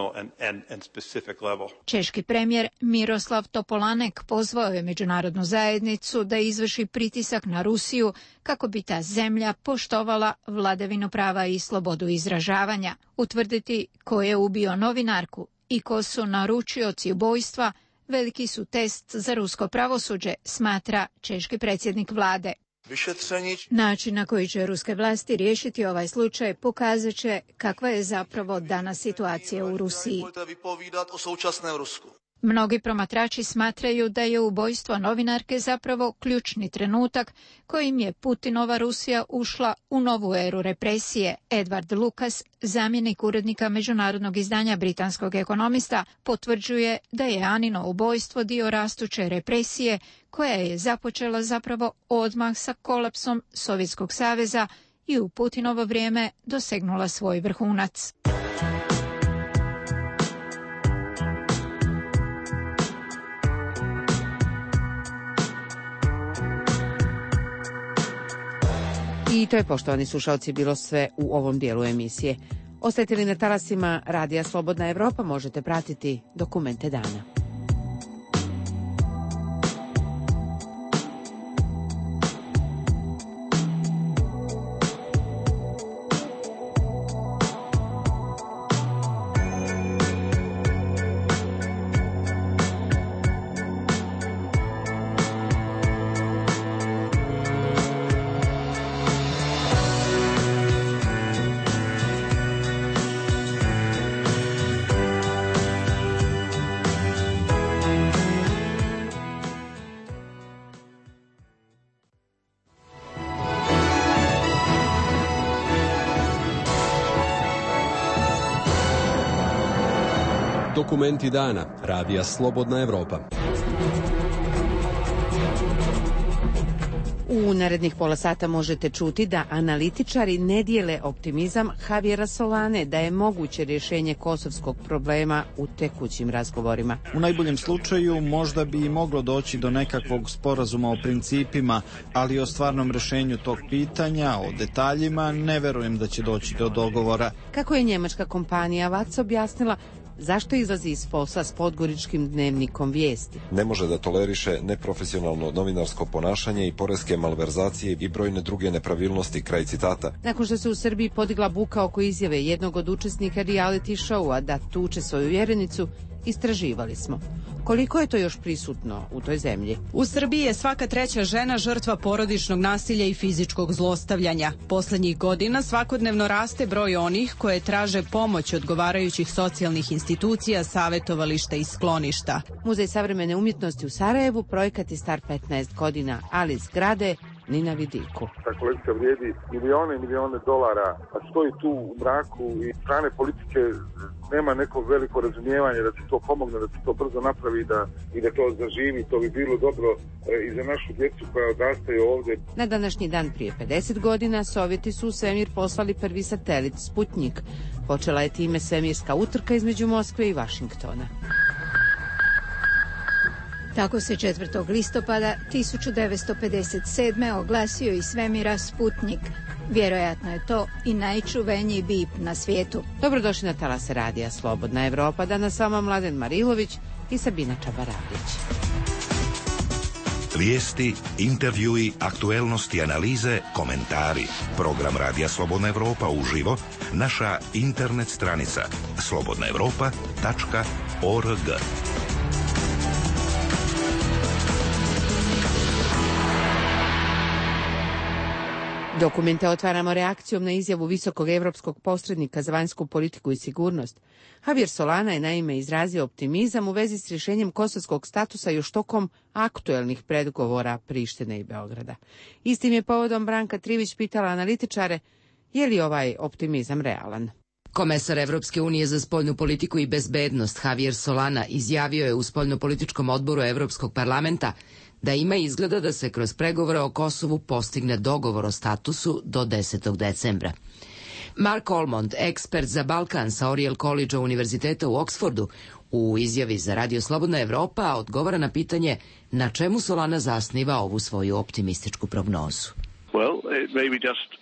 Češki premijer Miroslav Topolanek pozvao je međunarodnu zajednicu da izvrši pritisak na Rusiju kako bi ta zemlja poštovala vladavinu prava i slobodu izražavanja. Utvrditi ko je ubio novinarku i ko su naručioci ubojstva veliki su test za rusko pravosuđe, smatra češki predsjednik vlade. Način na koji će ruske vlasti riješiti ovaj slučaj pokazat će kakva je zapravo danas situacija u Rusiji. Mnogi promatrači smatraju da je ubojstvo novinarke zapravo ključni trenutak kojim je Putinova Rusija ušla u novu eru represije. Edward Lucas, zamjenik urednika međunarodnog izdanja britanskog ekonomista, potvrđuje da je Anino ubojstvo dio rastuće represije koja je započela zapravo odmah sa kolapsom Sovjetskog saveza i u Putinovo vrijeme dosegnula svoj vrhunac. I to je, poštovani slušalci, bilo sve u ovom dijelu emisije. Ostajte li na talasima Radija Slobodna Evropa, možete pratiti Dokumente dana. Dokumenti dana. Radija Slobodna Evropa. U narednih pola sata možete čuti da analitičari ne dijele optimizam Javiera Solane da je moguće rješenje kosovskog problema u tekućim razgovorima. U najboljem slučaju možda bi i moglo doći do nekakvog sporazuma o principima, ali o stvarnom rješenju tog pitanja, o detaljima, ne verujem da će doći do dogovora. Kako je njemačka kompanija Vac objasnila, zašto izlazi iz posla s podgoričkim dnevnikom Vijesti? Ne može da toleriše neprofesionalno novinarsko ponašanje i poreske malverzacije i brojne druge nepravilnosti, kraj citata. Nakon što se u Srbiji podigla buka oko izjave jednog od učesnika reality showa da tuče svoju vjerenicu, istraživali smo. Koliko je to još prisutno u toj zemlji? U Srbiji je svaka treća žena žrtva porodičnog nasilja i fizičkog zlostavljanja. Poslednjih godina svakodnevno raste broj onih koje traže pomoć odgovarajućih socijalnih institucija, savjetovališta i skloništa. Muzej savremene umjetnosti u Sarajevu projekat je star petnaest godina, ali zgrade ni na vidiku. Ta kolekcija vrijedi milione i milione dolara, a stoji tu u mraku i strane politike nema neko veliko razumijevanje da se to pomogne, da se to brzo napravi da, i da to zaživi. To bi bilo dobro e, i za našu djecu koja odrastaju ovdje. Na današnji dan prije pedeset godina Sovjeti su u svemir poslali prvi satelit Sputnjik. Počela je time svemirska utrka između Moskve i Vašingtona. Tako se četvrtog listopada tisuću devetsto pedeset sedme oglasio iz svemira Sputnjik. Vjerojatno je to i najčuveniji bip na svijetu. Dobrodošli na talase radija Slobodna Evropa. Danas s vama Mladen Marilović i Sabina Čabaradić. Vijesti, intervjui, aktuelnosti, analize, komentari. Program Radija Slobodna Evropa uživo, naša internet stranica slobodna evropa tačka org. Dokumente otvaramo reakcijom na izjavu visokog evropskog posrednika za vanjsku politiku i sigurnost. Javier Solana je naime izrazio optimizam u vezi s rješenjem kosovskog statusa još tokom aktuelnih pregovora Prištine i Beograda. Istim je povodom Branka Trivić pitala analitičare je li ovaj optimizam realan. Komesar Evropske unije za spoljnu politiku i bezbednost Javier Solana izjavio je u spoljnopolitičkom odboru Evropskog parlamenta da ima izgleda da se kroz pregovore o Kosovu postigne dogovor o statusu do desetog decembra. Mark Olmond, ekspert za Balkan sa Oriel College-a Univerziteta u Oksfordu, u izjavi za Radio Slobodna Evropa odgovara na pitanje na čemu Solana zasniva ovu svoju optimističku prognozu. Well, it may be just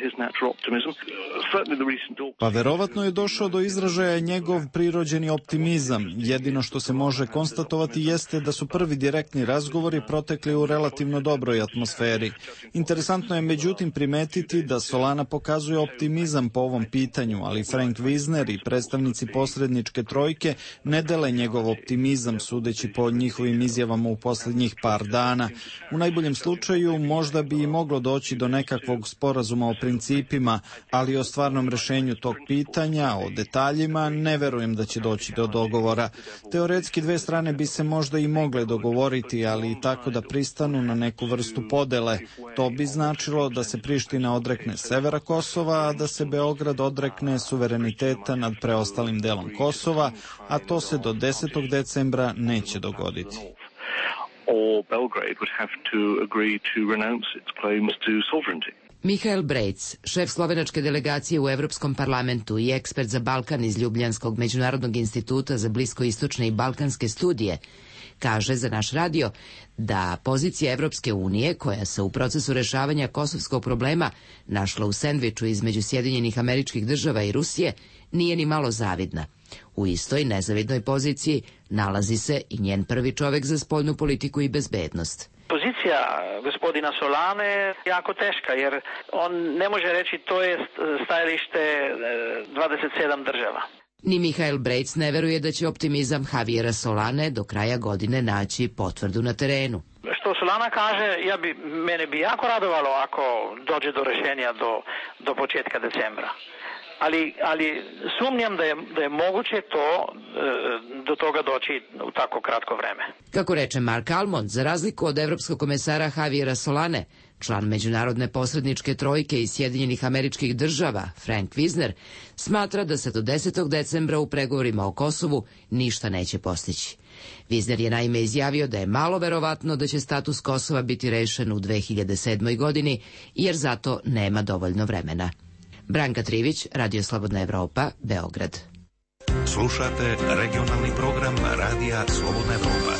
Pa verovatno je došao do izražaja njegov prirođeni optimizam. Jedino što se može konstatovati jeste da su prvi direktni razgovori protekli u relativno dobroj atmosferi. Interesantno je međutim primetiti da Solana pokazuje optimizam po ovom pitanju, ali Frank Wisner i predstavnici posredničke trojke ne dele njegov optimizam sudeći po njihovim izjavama u posljednjih par dana. U najboljem slučaju možda bi i moglo doći do nekakvog sporazuma o principima, ali o stvarnom rješenju tog pitanja, o detaljima, ne verujem da će doći do dogovora. Teoretski dve strane bi se možda i mogle dogovoriti, ali i tako da pristanu na neku vrstu podele. To bi značilo da se Priština odrekne severa Kosova, a da se Beograd odrekne suvereniteta nad preostalim delom Kosova, a to se do desetog decembra neće dogoditi. Or Belgrade would have to agree to renounce its claims to sovereignty. Mihael Brejc, šef slovenačke delegacije u Evropskom parlamentu i ekspert za Balkan iz Ljubljanskog međunarodnog instituta za bliskoistočne i balkanske studije, kaže za naš radio da pozicija Evropske unije, koja se u procesu rešavanja kosovskog problema našla u sendviču između Sjedinjenih Američkih Država i Rusije, nije ni malo zavidna. U istoj nezavidnoj poziciji nalazi se i njen prvi čovek za spoljnu politiku i bezbednost. Pozicija gospodina Solane je jako teška, jer on ne može reći to je stajalište dvadeset sedam država. Ni Mihael Brejc ne veruje da će optimizam Javiera Solane do kraja godine naći potvrdu na terenu. Što Solana kaže, ja bi, mene bi jako radovalo ako dođe do rešenja do, do početka decembra. ali, ali sumnjam da je, da je moguće to, do toga doći u tako kratko vreme. Kako reče Mark Almond, za razliku od evropskog komesara Javiera Solane, član međunarodne posredničke trojke iz Sjedinjenih Američkih Država, Frank Wisner, smatra da se do desetog decembra u pregovorima o Kosovu ništa neće postići. Wisner je naime izjavio da je malo verovatno da će status Kosova biti rešen u dve hiljade sedmoj. godini, jer zato nema dovoljno vremena. Branka Trivić, Radio Slobodna Evropa, Beograd. Slušate regionalni program Radija Slobodna Evropa.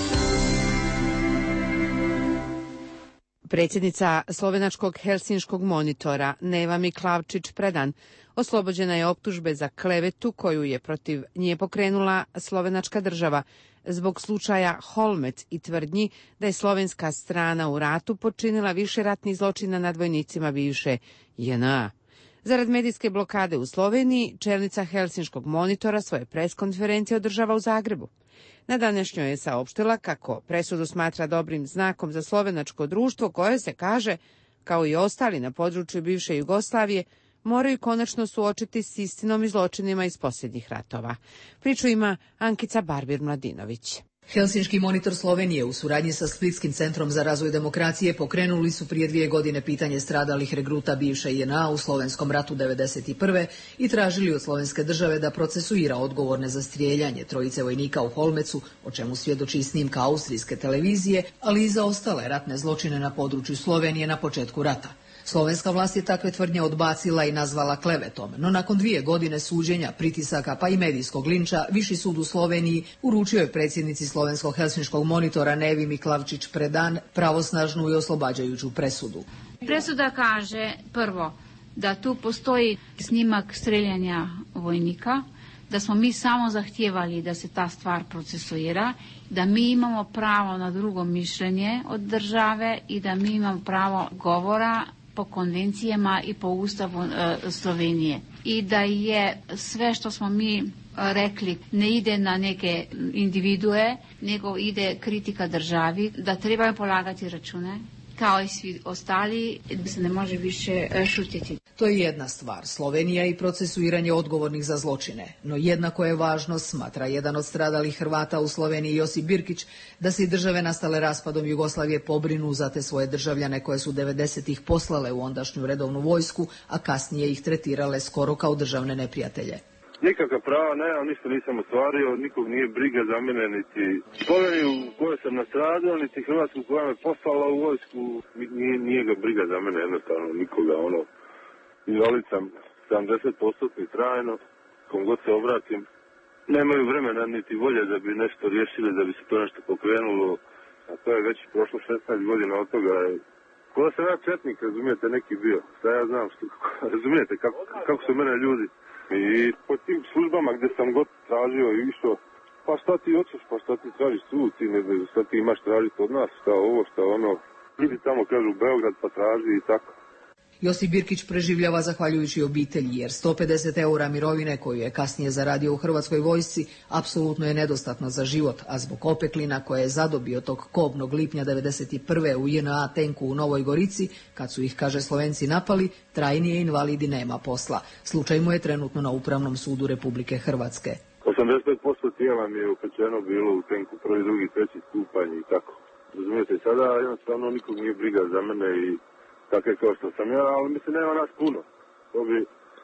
Predsjednica slovenačkog helsinškog monitora Neva Miklavčić Predan oslobođena je optužbe za klevetu koju je protiv nje pokrenula slovenačka država zbog slučaja Holmec i tvrdnji da je slovenska strana u ratu počinila više ratnih zločina nad vojnicima bivše J N A. Zarad medijske blokade u Sloveniji, čelnica helsinškog monitora svoje preskonferencije održava u Zagrebu. Na današnjoj je saopštila kako presudu smatra dobrim znakom za slovenačko društvo koje se kaže, kao i ostali na području bivše Jugoslavije, moraju konačno suočiti s istinom i zločinima iz posljednjih ratova. Priču ima Ankica Barbir-Mladinović. Helsinški monitor Slovenije u suradnji sa Splitskim centrom za razvoj demokracije pokrenuli su prije dvije godine pitanje stradalih regruta bivše J N A u Slovenskom ratu devedeset prve. i tražili od slovenske države da procesuira odgovorne za strijeljanje trojice vojnika u Holmecu, o čemu svjedoči i snimka austrijske televizije, ali i za ostale ratne zločine na području Slovenije na početku rata. Slovenska vlast je takve tvrdnje odbacila i nazvala klevetom, no nakon dvije godine suđenja, pritisaka pa i medijskog linča, Viši sud u Sloveniji uručio je predsjednici slovenskog helsinškog monitora Nevi Miklavčić Predan pravosnažnu i oslobađajuću presudu. Presuda kaže prvo da tu postoji snimak streljanja vojnika, da smo mi samo zahtijevali da se ta stvar procesuira, da mi imamo pravo na drugo mišljenje od države i da mi imamo pravo govora po konvencijama i po ustavu e, Slovenije. I da je sve što smo mi rekli ne ide na neke individue, nego ide kritika državi, da trebaju polagati račune, kao i svi ostali, da se ne može više šutiti. To je jedna stvar, Slovenija i procesuiranje odgovornih za zločine. No jednako je važno, smatra jedan od stradalih Hrvata u Sloveniji Josip Birkić, da se i države nastale raspadom Jugoslavije pobrinu za te svoje državljane koje su devedesetih poslale u ondašnju redovnu vojsku, a kasnije ih tretirale skoro kao državne neprijatelje. Nikakva prava nemam, ništa nisam ostvario, nikog nije briga za mene, niti Sloveniju u kojoj sam nastradao, niti Hrvatsku koja me poslala u vojsku, nije, nije ga briga za mene, jednostavno nikoga, ono, invalid sam sedamdeset posto trajno, kom god se obratim, nemaju vremena niti volje da bi nešto riješili, da bi se to nešto pokrenulo, a to je već prošlo šesnaest godina od toga. Ko da sam ja četnik, razumijete, neki bio, šta ja znam, što, razumijete kako, kako su mene ljudi. I po tim službama gdje sam god tražio i išao, pa šta ti hoćeš, pa šta ti tražiš tu, ti ne znaš šta ti imaš tražiti od nas, šta ovo, šta ono, idi tamo, kažu, Beograd, pa traži i tako. Josip Birkić preživljava zahvaljujući obitelji, jer sto pedeset eura mirovine koju je kasnije zaradio u Hrvatskoj vojsci apsolutno je nedostatno za život, a zbog opeklina koje je zadobio tog kobnog lipnja devedeset prve u J N A tenku u Novoj Gorici, kad su ih, kaže, Slovenci napali, trajnije invalidi nema posla. Slučaj mu je trenutno na Upravnom sudu Republike Hrvatske. osamdeset pet posto tijela mi je upečeno bilo u tenku prvi, drugi, treći stupanj i tako. Razumijete, sada jednostavno nikog nije briga za mene i tako je kao što sam ja, ali mislim nema nas puno. To bi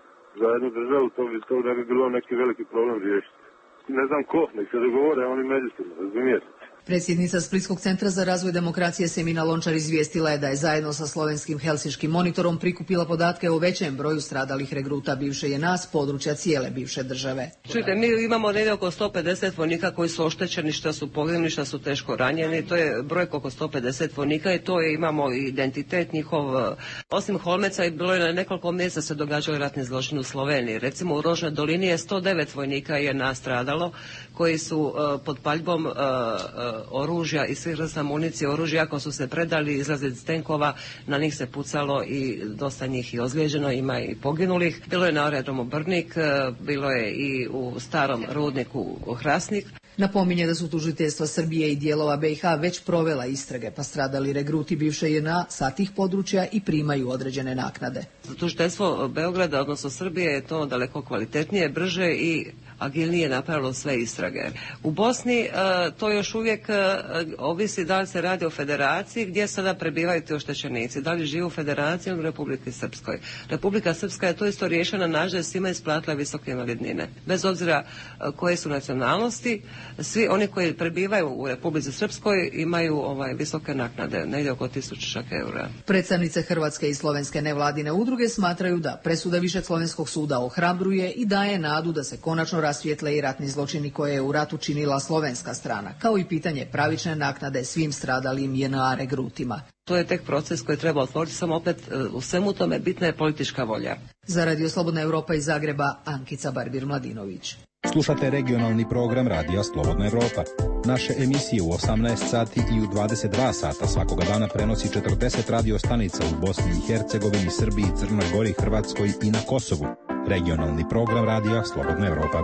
za jednu državu, to bi, to ne bi bilo neki veliki problem riješiti. Ne znam ko, nek se dogovore, oni međusobno, razumijete. Predsjednica Splitskog centra za razvoj demokracije Semina Lončar izvijestila je da je zajedno sa slovenskim helsinškim monitorom prikupila podatke o većem broju stradalih regruta bivše J N A s područja cijele bivše države. Čujte, mi imamo negdje oko sto pedeset vojnika koji su oštećeni, što su poginuli, što su teško ranjeni. To je brojka oko sto pedeset vojnika i to je, imamo identitet njihov. Osim Holmeca i bilo je na nekoliko mjesta se događali ratni zločini u Sloveniji. Recimo u Rožnoj dolini je sto devet vojnika je nastradalo koji su uh, pod paljbom uh, uh, oružja i svih vrsta municije oružja, ako su se predali izlaze iz tenkova, na njih se pucalo i dosta njih i ozlijeđeno, ima i poginulih. Bilo je na aerodromu Brnik, bilo je i u starom rudniku Hrasnik. Napominje da su tužiteljstva Srbije i dijelova B i H već provela istrage, pa stradali regruti bivše J N A sa tih područja i primaju određene naknade. Tužiteljstvo Beograda, odnosno Srbije, je to daleko kvalitetnije, brže i agilnije napravilo sve istrage. U Bosni to još uvijek ovisi da li se radi o federaciji gdje sada prebivaju ti oštećenici, da li žive u federaciji ili u Republike Srpskoj. Republika Srpska je to isto riješena na način da je svima isplatila visoke invalidnine. Bez obzira koje su nacionalnosti, svi oni koji prebivaju u Republici Srpskoj imaju ovaj visoke naknade, negdje oko tisuću eura. Predstavnice hrvatske i slovenske nevladine udruge smatraju da presuda Višeg slovenskog suda ohrabruje i daje nadu da se konačno rasvijetle i ratni zločini koje je u ratu činila slovenska strana, kao i pitanje pravične naknade svim stradalim J N A regrutima. To je tek proces koji treba otvoriti, samo opet u svemu tome bitna je politička volja. Za Radio Slobodna Evropa iz Zagreba, Ankica Barbir-Mladinović. Slušate regionalni program Radija Slobodna Evropa. Naše emisije u osamnaest sati i u dvadeset dva sata svakoga dana prenosi četrdeset radio stanica u Bosni i Hercegovini, Srbiji, Crnoj Gori, Hrvatskoj i na Kosovu. Regionalni program Radija Slobodna Evropa.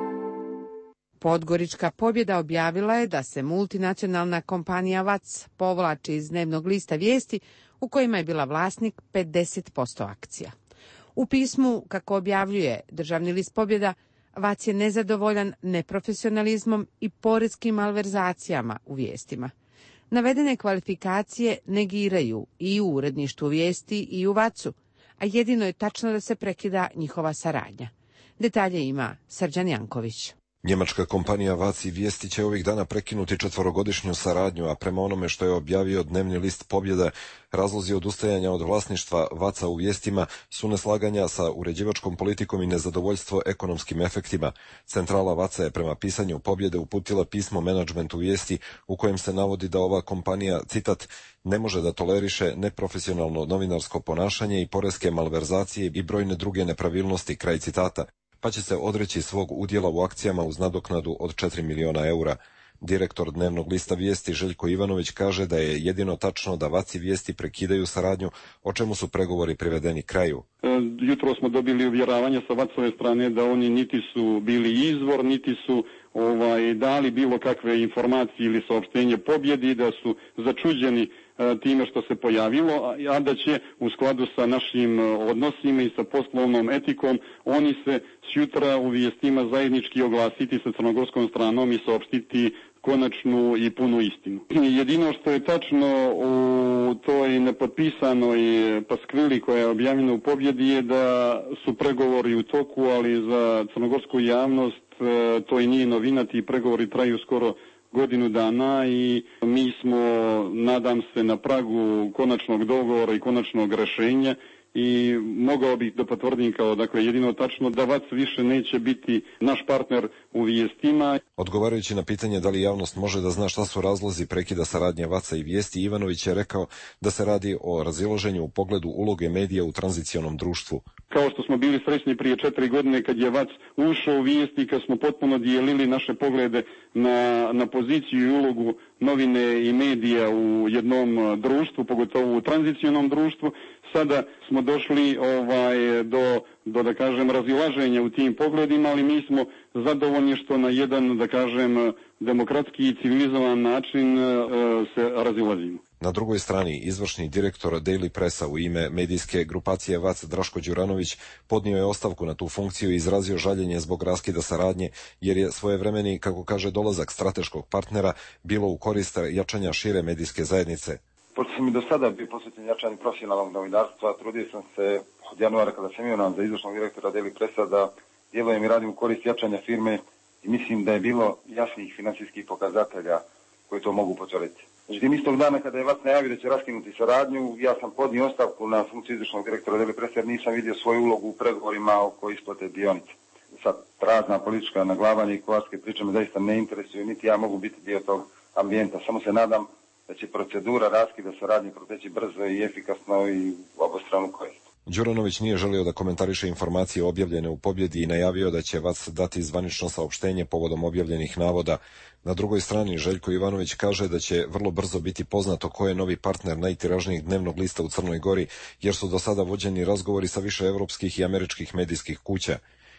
Podgorička pobjeda objavila je da se multinacionalna kompanija V A C povlači iz dnevnog lista vijesti u kojima je bila vlasnik pedeset posto akcija. U pismu, kako objavljuje državni list Pobjeda, V A C je nezadovoljan neprofesionalizmom i poreskim malverzacijama u vijestima. Navedene kvalifikacije negiraju i u uredništvu vijesti i u V A C-u, a jedino je tačno da se prekida njihova saradnja. Detalje ima Srđan Janković. Njemačka kompanija V A C i Vijesti će ovih dana prekinuti četvorogodišnju saradnju, a prema onome što je objavio dnevni list Pobjeda, razlozi odustajanja od vlasništva V A C-a u Vijestima su neslaganja sa uređivačkom politikom i nezadovoljstvo ekonomskim efektima. Centrala V A C-a je prema pisanju Pobjede uputila pismo menadžmentu Vijesti u kojem se navodi da ova kompanija, citat, ne može da toleriše neprofesionalno novinarsko ponašanje i poreske malverzacije i brojne druge nepravilnosti, kraj citata, pa će se odreći svog udjela u akcijama uz nadoknadu od četiri miliona eura. Direktor dnevnog lista Vijesti Željko Ivanović kaže da je jedino tačno da V A C i Vijesti prekidaju saradnju, o čemu su pregovori privedeni kraju. Jutro smo dobili uvjeravanje sa V A C-ove strane da oni niti su bili izvor, niti su ovaj, dali bilo kakve informacije ili saopštenje Pobjedi, da su začuđeni time što se pojavilo, a da će u skladu sa našim odnosima i sa poslovnom etikom oni se sjutra u vijestima zajednički oglasiti sa crnogorskom stranom i saopštiti konačnu i punu istinu. Jedino što je tačno u toj nepotpisanoj paskvili koja je objavljena u Pobjedi je da su pregovori u toku, ali za crnogorsku javnost to i nije novina, ti pregovori traju skoro godinu dana i mi smo, nadam se, na pragu konačnog dogovora i konačnog rešenja i mogao bih da potvrdim kao, dakle, jedino tačno da V A C više neće biti naš partner u vijestima. Odgovarajući na pitanje da li javnost može da zna šta su razlozi prekida saradnje V A C-a i Vijesti, Ivanović je rekao da se radi o razilaženju u pogledu uloge medija u tranzicionom društvu. Kao što smo bili srećni prije četiri godine kad je V A C ušao u Vijesti, kad smo potpuno dijelili naše poglede na, na poziciju i ulogu novine i medija u jednom društvu, pogotovo u tranzicionom društvu, sada smo došli ovaj, do, do, da kažem, razilaženja u tim pogledima, ali mi smo zadovoljni što na jedan, da kažem, demokratski i civilizovan način uh, se razilazimo. Na drugoj strani, izvršni direktor Daily Pressa u ime medijske grupacije V A C Draško Đuranović podnio je ostavku na tu funkciju i izrazio žaljenje zbog raskida saradnje, jer je svojevremeni, kako kaže, dolazak strateškog partnera bilo u korist jačanja šire medijske zajednice. Pošto sam i do sada bio posvećen jačanju profesionalnog novinarstva, trudio sam se od januara kada sam imenovan za izvršnog direktora Daily Pressa da djelujem i radim u korist jačanja firme i mislim da je bilo jasnih financijskih pokazatelja koji to mogu potvrditi. Međutim, istog dana kada je V A C najavio da će raskinuti saradnju, ja sam podnio ostavku na funkciju izvršnog direktora Daily Pressa jer nisam vidio svoju ulogu u pregovorima oko isplate dionica. Sad, razna politička naglavanja i kovarske priče me zaista ne interesuju, niti ja mogu biti dio tog ambijenta. Samo se nadam da će procedura raskida saradnje proteći brzo i efikasno i u obostranu korist. Đuranović nije želio da komentariše informacije objavljene u Pobjedi i najavio da će V A C dati zvanično saopštenje povodom objavljenih navoda. Na drugoj strani Željko Ivanović kaže da će vrlo brzo biti poznato ko je novi partner najtiražnijeg dnevnog lista u Crnoj Gori, jer su do sada vođeni razgovori sa više evropskih i američkih medijskih kuća.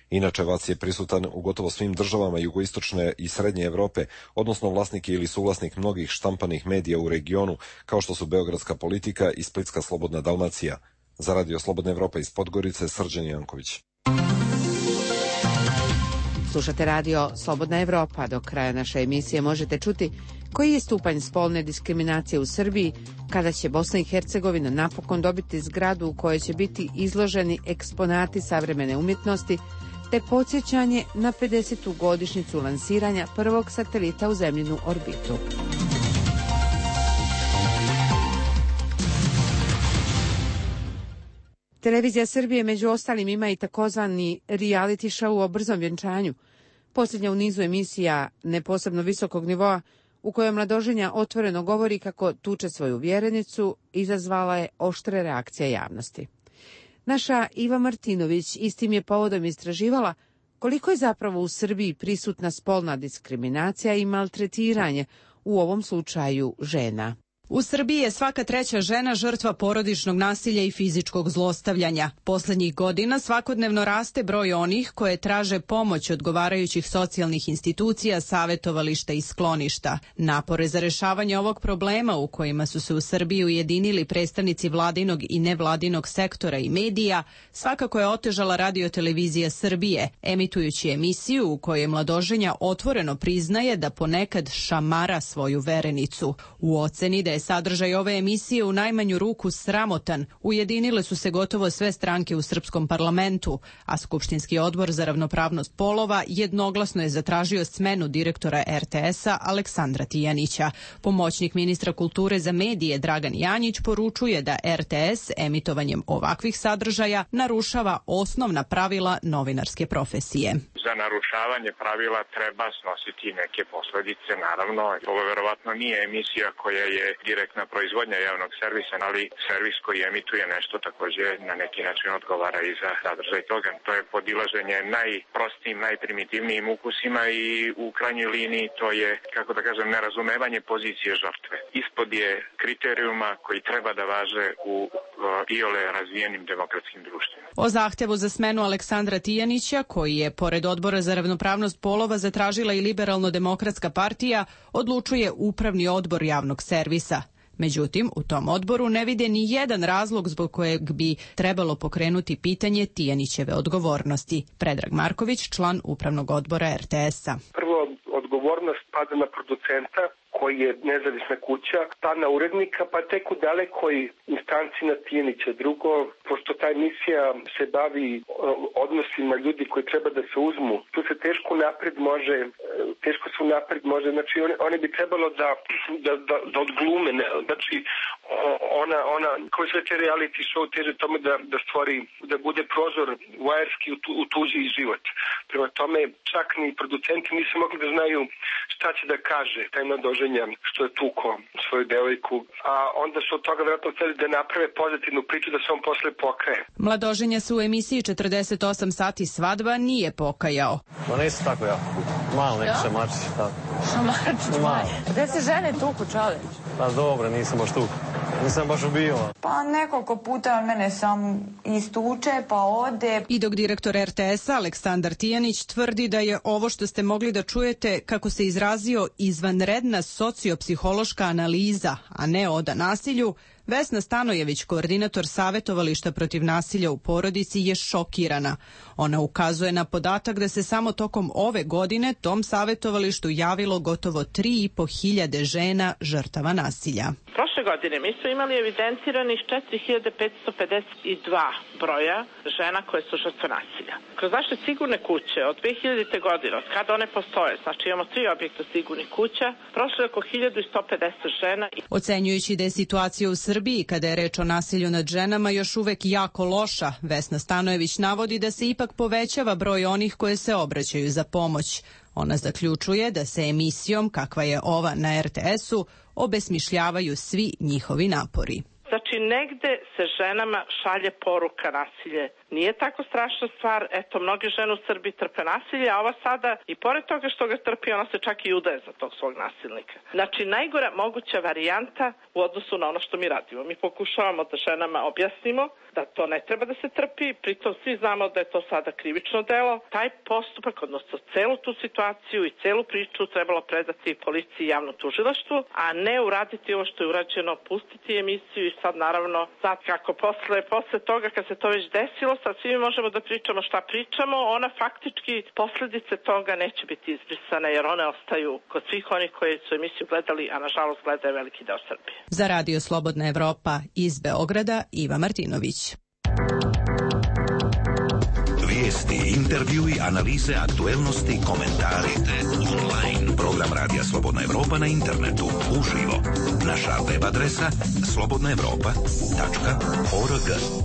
Inače, vac je prisutan u gotovo svim državama jugoistočne i srednje Evrope, odnosno vlasnik je ili suvlasnik mnogih štampanih medija u regionu, kao što su Beogradska politika i Splitska Slobodna Dalmacija. Za Radio Slobodna Evropa iz Podgorice, Srđan Janković. Slušate radio Slobodna Evropa. Do kraja naše emisije možete čuti koji je stupanj spolne diskriminacije u Srbiji, kada će Bosna i Hercegovina napokon dobiti zgradu u kojoj će biti izloženi eksponati savremene umjetnosti, te podsjećanje na pedesetu godišnjicu lansiranja prvog satelita u zemljinu orbitu. Televizija Srbije među ostalim ima i takozvani reality show o brzom vjenčanju, posljednja u nizu emisija ne posebno visokog nivoa, u kojoj mladoženja otvoreno govori kako tuče svoju vjerenicu, izazvala je oštre reakcije javnosti. Naša Iva Martinović istim je povodom istraživala koliko je zapravo u Srbiji prisutna spolna diskriminacija i maltretiranje, u ovom slučaju žena. U Srbiji je svaka treća žena žrtva porodičnog nasilja i fizičkog zlostavljanja. Poslednjih godina svakodnevno raste broj onih koje traže pomoć odgovarajućih socijalnih institucija, savetovališta i skloništa. Napore za rešavanje ovog problema, u kojima su se u Srbiji ujedinili predstavnici vladinog i nevladinog sektora i medija, svakako je otežala Radio-televizija Srbije, emitujući emisiju u kojoj mladoženja otvoreno priznaje da ponekad šamara svoju verenicu. U oceni da je sadržaj ove emisije u najmanju ruku sramotan, ujedinile su se gotovo sve stranke u srpskom parlamentu, a Skupštinski odbor za ravnopravnost polova jednoglasno je zatražio smenu direktora er te es-a Aleksandra Tijanića. Pomoćnik ministra kulture za medije Dragan Janjić poručuje da er te es emitovanjem ovakvih sadržaja narušava osnovna pravila novinarske profesije. Za narušavanje pravila treba snositi neke posledice, naravno. Ovo verovatno nije emisija koja je direktna proizvodnja javnog servisa, ali servis koji emituje nešto također na neki način odgovara i za sadržaj toga. To je podilaženje najprostijim, najprimitivnijim ukusima i u krajnjoj liniji to je, kako da kažem, nerazumevanje pozicije žrtve. Ispod je kriterijuma koji treba da važe u iole razvijenim demokratskim društvima. O zahtevu za smenu Aleksandra Tijanića, koji je pored Odbora za ravnopravnost polova zatražila i Liberalno-demokratska partija, odlučuje Upravni odbor javnog servisa. Međutim, u tom odboru ne vide ni jedan razlog zbog kojeg bi trebalo pokrenuti pitanje Tijanićeve odgovornosti. Predrag Marković, član Upravnog odbora er te es-a. Prvo, odgovornost pada na producenta, koji je nezavisna kuća, pa na urednika, pa tek u dalekoj instanci na Tijanića. Drugo, pošto ta emisija se bavi odnosima ljudi koji treba da se uzmu, tu se teško napred može, teško se napred može, znači one, one bi trebalo da, da, da, da odglume, ne, znači ona, ona, koji sve te reality show teže tome da, da stvori, da bude prozor vajerski u, tu, u tuđi život. Prema tome, čak ni producenti nisu mogli da znaju šta će da kaže taj mladoženja što je tuko svoju devojku, a onda su od toga vjerojatno hteli da naprave pozitivnu priču da se on posle pokaje. Mladoženja se u emisiji četrdeset osam sati svadba nije pokajao. Ma nisu tako ja. Malo neki šamarčić. Šamarčić? Malo. Gde se žene tuku, Čalić? Pa dobro, nisam baš tuku. Nisam baš ubio. Pa nekoliko puta mene sam istuče, pa ode. I dok direktor er te es-a Aleksandar Tijanić tvrdi da je ovo što ste mogli da čujete, kako se izrazio, izvanredna sociopsihološka analiza, a ne oda nasilju, Vesna Stanojević, koordinator Savetovališta protiv nasilja u porodici, je šokirana. Ona ukazuje na podatak da se samo tokom ove godine tom savetovalištu javilo gotovo tri i po hiljade žena žrtava nasilja. Prošle godine mi smo imali evidentirani četiri hiljade petsto pedeset dva broja žena koje su žrtve nasilja. Kroz naše sigurne kuće od dve hiljadite godine, od kada one postoje, znači imamo tri objekta sigurnih kuća, prošlo je oko hiljadu sto pedeset žena. Ocenjujući da je situacija u Srbiji, kada je reč o nasilju nad ženama, još uvek jako loša, Vesna Stanojević navodi da se ipak povećava broj onih koje se obraćaju za pomoć. Ona zaključuje da se emisijom, kakva je ova na er te es-u, obesmišljavaju svi njihovi napori. Znači, negde se ženama šalje poruka nasilje. Nije tako strašna stvar, eto, mnoge žene u Srbiji trpe nasilje, a ova sada, i pored toga što ga trpi, ona se čak i udaje za tog svog nasilnika. Znači, najgora moguća varijanta u odnosu na ono što mi radimo. Mi pokušavamo da ženama objasnimo da to ne treba da se trpi, pritom svi znamo da je to sada krivično delo. Taj postupak, odnosno celu tu situaciju i celu priču trebalo predati policiji i javnom tužilaštvu, a ne uraditi ovo što je urađeno, pustiti emisiju i sad naravno, sad kako posle, posle toga kad se to već desilo, sad svi možemo da pričamo šta pričamo, ona faktički posljedice toga neće biti izbrisane jer one ostaju kod svih onih koji su emisiju gledali, a nažalost gledaju veliki deo Srbije. Za Radio Slobodna Evropa iz Beograda, Iva Martinović. Vijesti, intervjui, analize, aktuelnosti, komentari, online. Program Radija Slobodna Evropa na internetu, uživo. Naša web adresa slobodna evropa tačka org.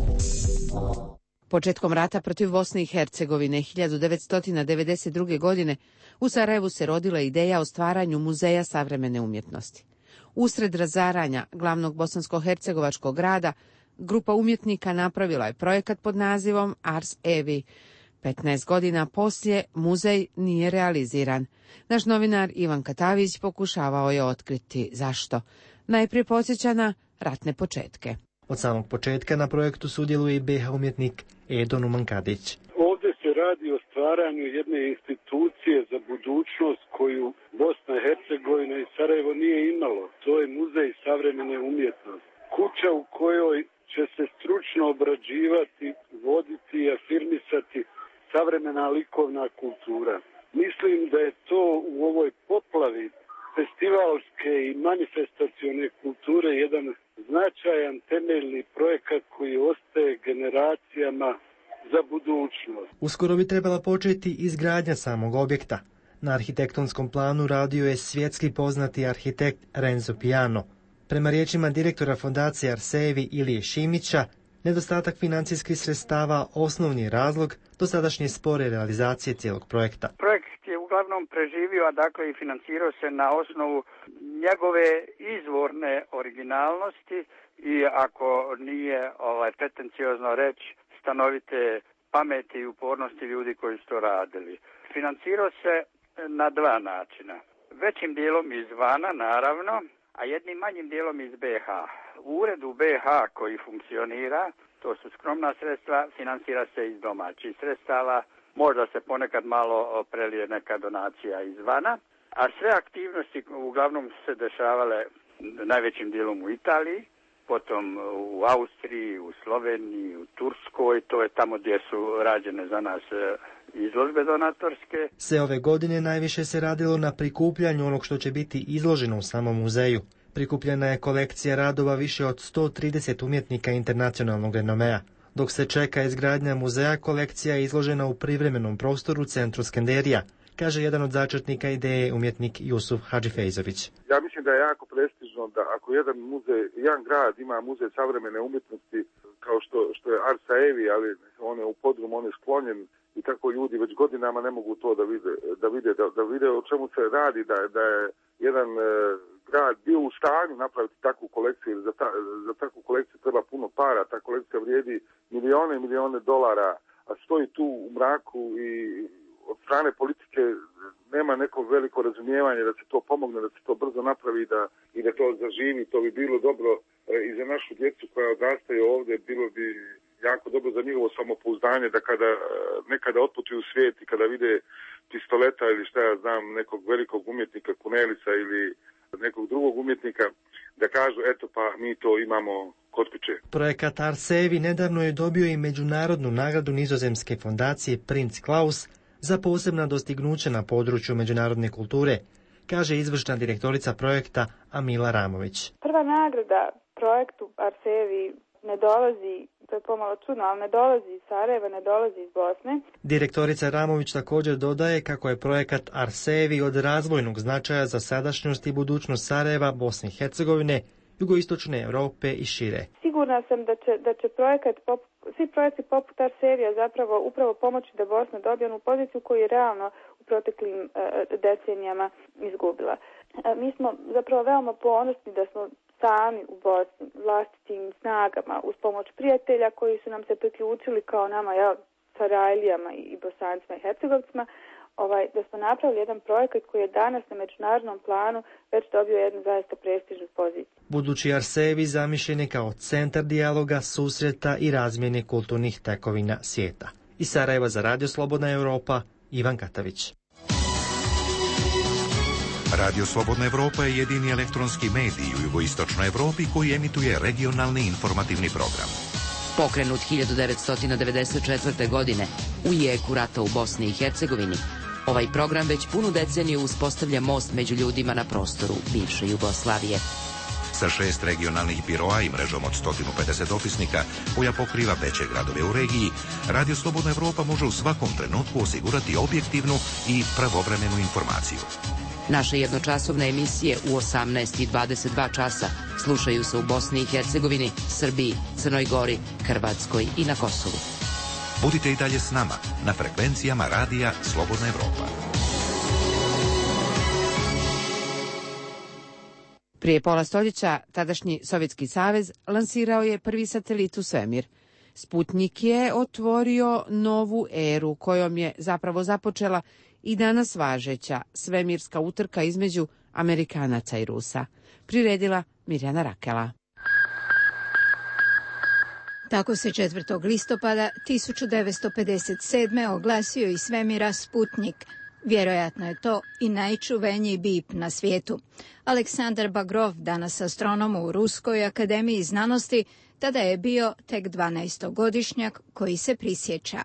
Početkom rata protiv Bosne i Hercegovine hiljadu devetsto devedeset druge. godine u Sarajevu se rodila ideja o stvaranju muzeja savremene umjetnosti. Usred razaranja glavnog bosansko-hercegovačkog grada, grupa umjetnika napravila je projekat pod nazivom Ars Evi. petnaest godina poslije muzej nije realiziran. Naš novinar Ivan Katavić pokušavao je otkriti zašto. Najprije podsjeća na ratne početke. Od samog početka na projektu sudjeluje i be ha umjetnik Edon Umankadić. Ovdje se radi o stvaranju jedne institucije za budućnost koju Bosna i Hercegovina i Sarajevo nije imalo. To je muzej savremene umjetnosti. Kuća u kojoj će se stručno obrađivati, voditi i afirmisati savremena likovna kultura. Mislim da je to u ovoj poplavi festivalske i manifestacione kulture jedan značajan temeljni projekat koji ostaje generacijama za budućnost. Uskoro bi trebala početi izgradnja samog objekta. Na arhitektonskom planu radio je svjetski poznati arhitekt Renzo Piano. Prema riječima direktora fondacije Arsevi Ilije Šimića, nedostatak financijskih sredstava osnovni je razlog dosadašnje spore realizacije cijelog projekta. Projekt je uglavnom preživio, a dakle i financirao se na osnovu njegove izvorne originalnosti i ako nije ovaj pretenciozno reći stanovite pameti i upornosti ljudi koji su to radili. Financirao se na dva načina. Većim dijelom izvana, naravno, a jednim manjim dijelom iz be ha. U uredu be ha koji funkcionira, to su skromna sredstva, financira se iz domaćih sredstava, možda se ponekad malo prelije neka donacija izvana, a sve aktivnosti uglavnom se dešavale najvećim dijelom u Italiji, potom u Austriji, u Sloveniji, u Turskoj, to je tamo gdje su rađene za nas izložbe donatorske. Sve ove godine najviše se radilo na prikupljanju onog što će biti izloženo u samom muzeju. Prikupljena je kolekcija radova više od sto trideset umjetnika internacionalnog renomea. Dok se čeka izgradnja muzeja, kolekcija je izložena u privremenom prostoru centru Skenderija, kaže jedan od začetnika ideje umjetnik Jusuf Hadžifejzović. Ja mislim da je jako prestižno da ako jedan muzej, jedan grad ima muzej savremene umjetnosti kao što, što je Arsa Evi, ali on je u podrumu, on je sklonjen i tako ljudi već godinama ne mogu to da vide, da vide, da, da vide o čemu se radi, da, da je jedan e, grad bio u stanju napraviti takvu kolekciju, za, ta, za takvu kolekciju treba puno para, ta kolekcija vrijedi milijone i milijone dolara, a stoji tu u mraku i od strane politike nema neko veliko razumijevanje da se to pomogne, da se to brzo napravi da, i da to zaživi. To bi bilo dobro e, i za našu djecu koja odrastaju ovdje, bilo bi jako dobro za njihovo samopouzdanje da kada nekada otputuju u svijet i kada vide pistoleta ili šta ja znam nekog velikog umjetnika Kunelisa ili nekog drugog umjetnika da kažu eto pa mi to imamo kod kuće. Projekat Arsevi nedavno je dobio i međunarodnu nagradu nizozemske fondacije Prinz Klaus za posebna dostignuća na području međunarodne kulture, kaže izvršna direktorica projekta Amila Ramović. Prva nagrada projektu Arsevi ne dolazi, to je pomalo čudno, ali ne dolazi iz Sarajeva, ne dolazi iz Bosne. Direktorica Ramović također dodaje kako je projekat Arsevi od razvojnog značaja za sadašnjost i budućnost Sarajeva, Bosne i Hercegovine, jugoistočne Europe i šire. Sigurna sam da će, da će projekat, svi projekti poput Arsevija zapravo upravo pomoći da Bosna dobije onu poziciju koju je realno u proteklim uh, decenijama izgubila. Uh, mi smo zapravo veoma ponosni da smo sami u Bosni vlastitim snagama uz pomoć prijatelja koji su nam se priključili kao nama, jel, Sarajlijama i Bosancima i Hercegovcima, ovaj, da smo napravili jedan projekat koji je danas na međunarodnom planu već dobio jednu zaista prestižnu poziciju. Budući arsevi zamišljen je kao centar dijaloga, susreta i razmjene kulturnih tekovina svijeta. Iz Sarajeva za Radio Slobodna Europa, Ivan Katavić. Radio Slobodna Evropa je jedini elektronski medij u jugoistočnoj Evropi koji emituje regionalni informativni program. Pokrenut hiljadu devetsto devedeset četvrte. godine u jeku rata u Bosni i Hercegovini, ovaj program već punu deceniju uspostavlja most među ljudima na prostoru bivše Jugoslavije. Sa šest regionalnih biroa i mrežom od sto pedeset dopisnika koja pokriva veće gradove u regiji, Radio Slobodna Evropa može u svakom trenutku osigurati objektivnu i pravovremenu informaciju. Naše jednočasovne emisije u osamnaest i dvadeset dva časa slušaju se u Bosni i Hercegovini, Srbiji, Crnoj Gori, Hrvatskoj i na Kosovu. Budite i dalje s nama na frekvencijama Radija Slobodna Evropa. Prije pola stoljeća tadašnji Sovjetski savez lansirao je prvi satelit u svemir. Sputnik je otvorio novu eru kojom je zapravo započela i danas važeća svemirska utrka između Amerikanaca i Rusa. Priredila Mirjana Rakela. Tako se četvrtog listopada tisuću devetsto pedeset sedme. oglasio iz svemira Sputnik. Vjerojatno je to i najčuveniji bip na svijetu. Aleksandar Bagrov, danas astronom u Ruskoj akademiji znanosti, tada je bio tek dvanaestogodišnjak koji se prisjeća.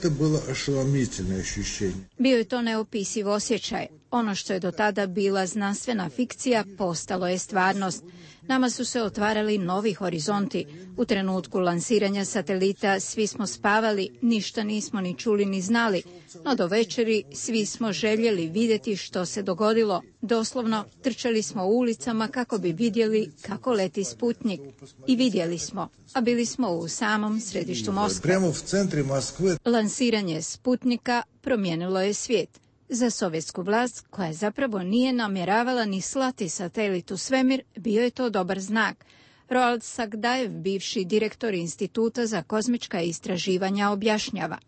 Bio je to neopisiv osjećaj. Ono što je do tada bila znanstvena fikcija postalo je stvarnost. Nama su se otvarali novi horizonti. U trenutku lansiranja satelita svi smo spavali, ništa nismo ni čuli ni znali, no do večeri svi smo željeli vidjeti što se dogodilo. Doslovno trčali smo ulicama kako bi vidjeli kako leti Sputnik. I vidjeli smo, a bili smo u samom središtu Moskve. Lansiranje Sputnika promijenilo je svijet. Za sovjetsku vlast, koja zapravo nije namjeravala ni slati satelit u svemir, bio je to dobar znak. Roald Sagdajev, bivši direktor Instituta za kozmička istraživanja, objašnjava.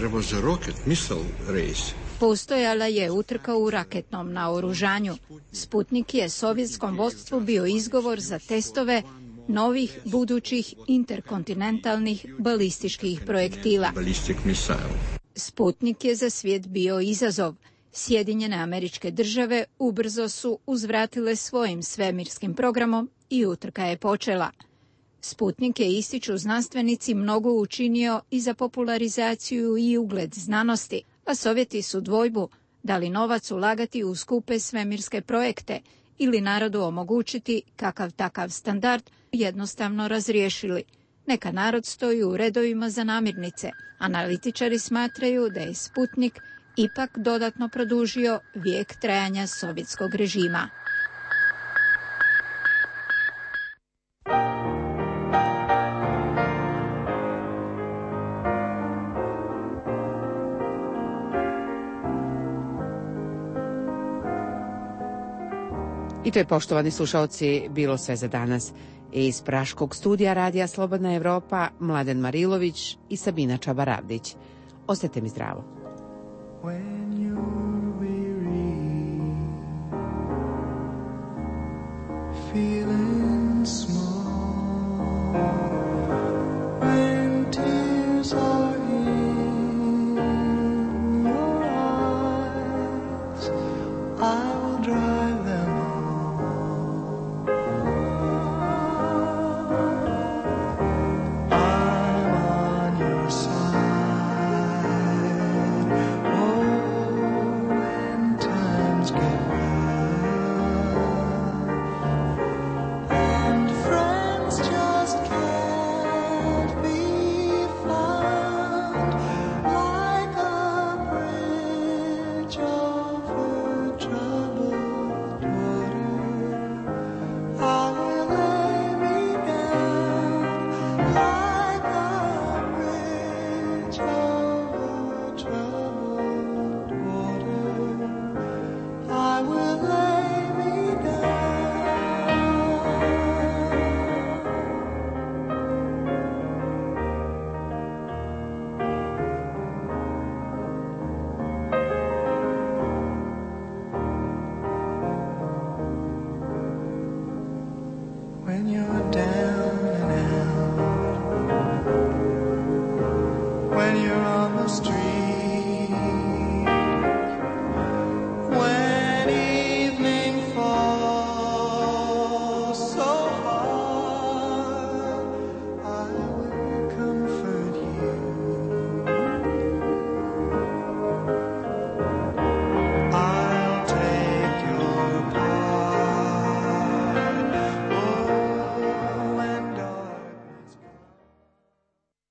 Postojala je utrka u raketnom naoružanju. Sputnik je sovjetskom vodstvu bio izgovor za testove novih budućih interkontinentalnih balističkih projektila. Sputnik je za svijet bio izazov. Sjedinjene Američke Države ubrzo su uzvratile svojim svemirskim programom i utrka je počela. Sputnik je, ističu znanstvenici, mnogo učinio i za popularizaciju i ugled znanosti, a Sovjeti su dvojbu da li novac ulagati u skupe svemirske projekte ili narodu omogućiti kakav takav standard jednostavno razriješili. Neka narod stoji u redovima za namirnice. Analitičari smatraju da je Sputnik ipak dodatno produžio vijek trajanja sovjetskog režima. I to je, poštovani slušalci, bilo sve za danas. Iz Praškog studija Radija Slobodna Evropa, Mladen Marilović i Sabina Čabaravdić. Ostajte mi zdravo. When you're weary, feeling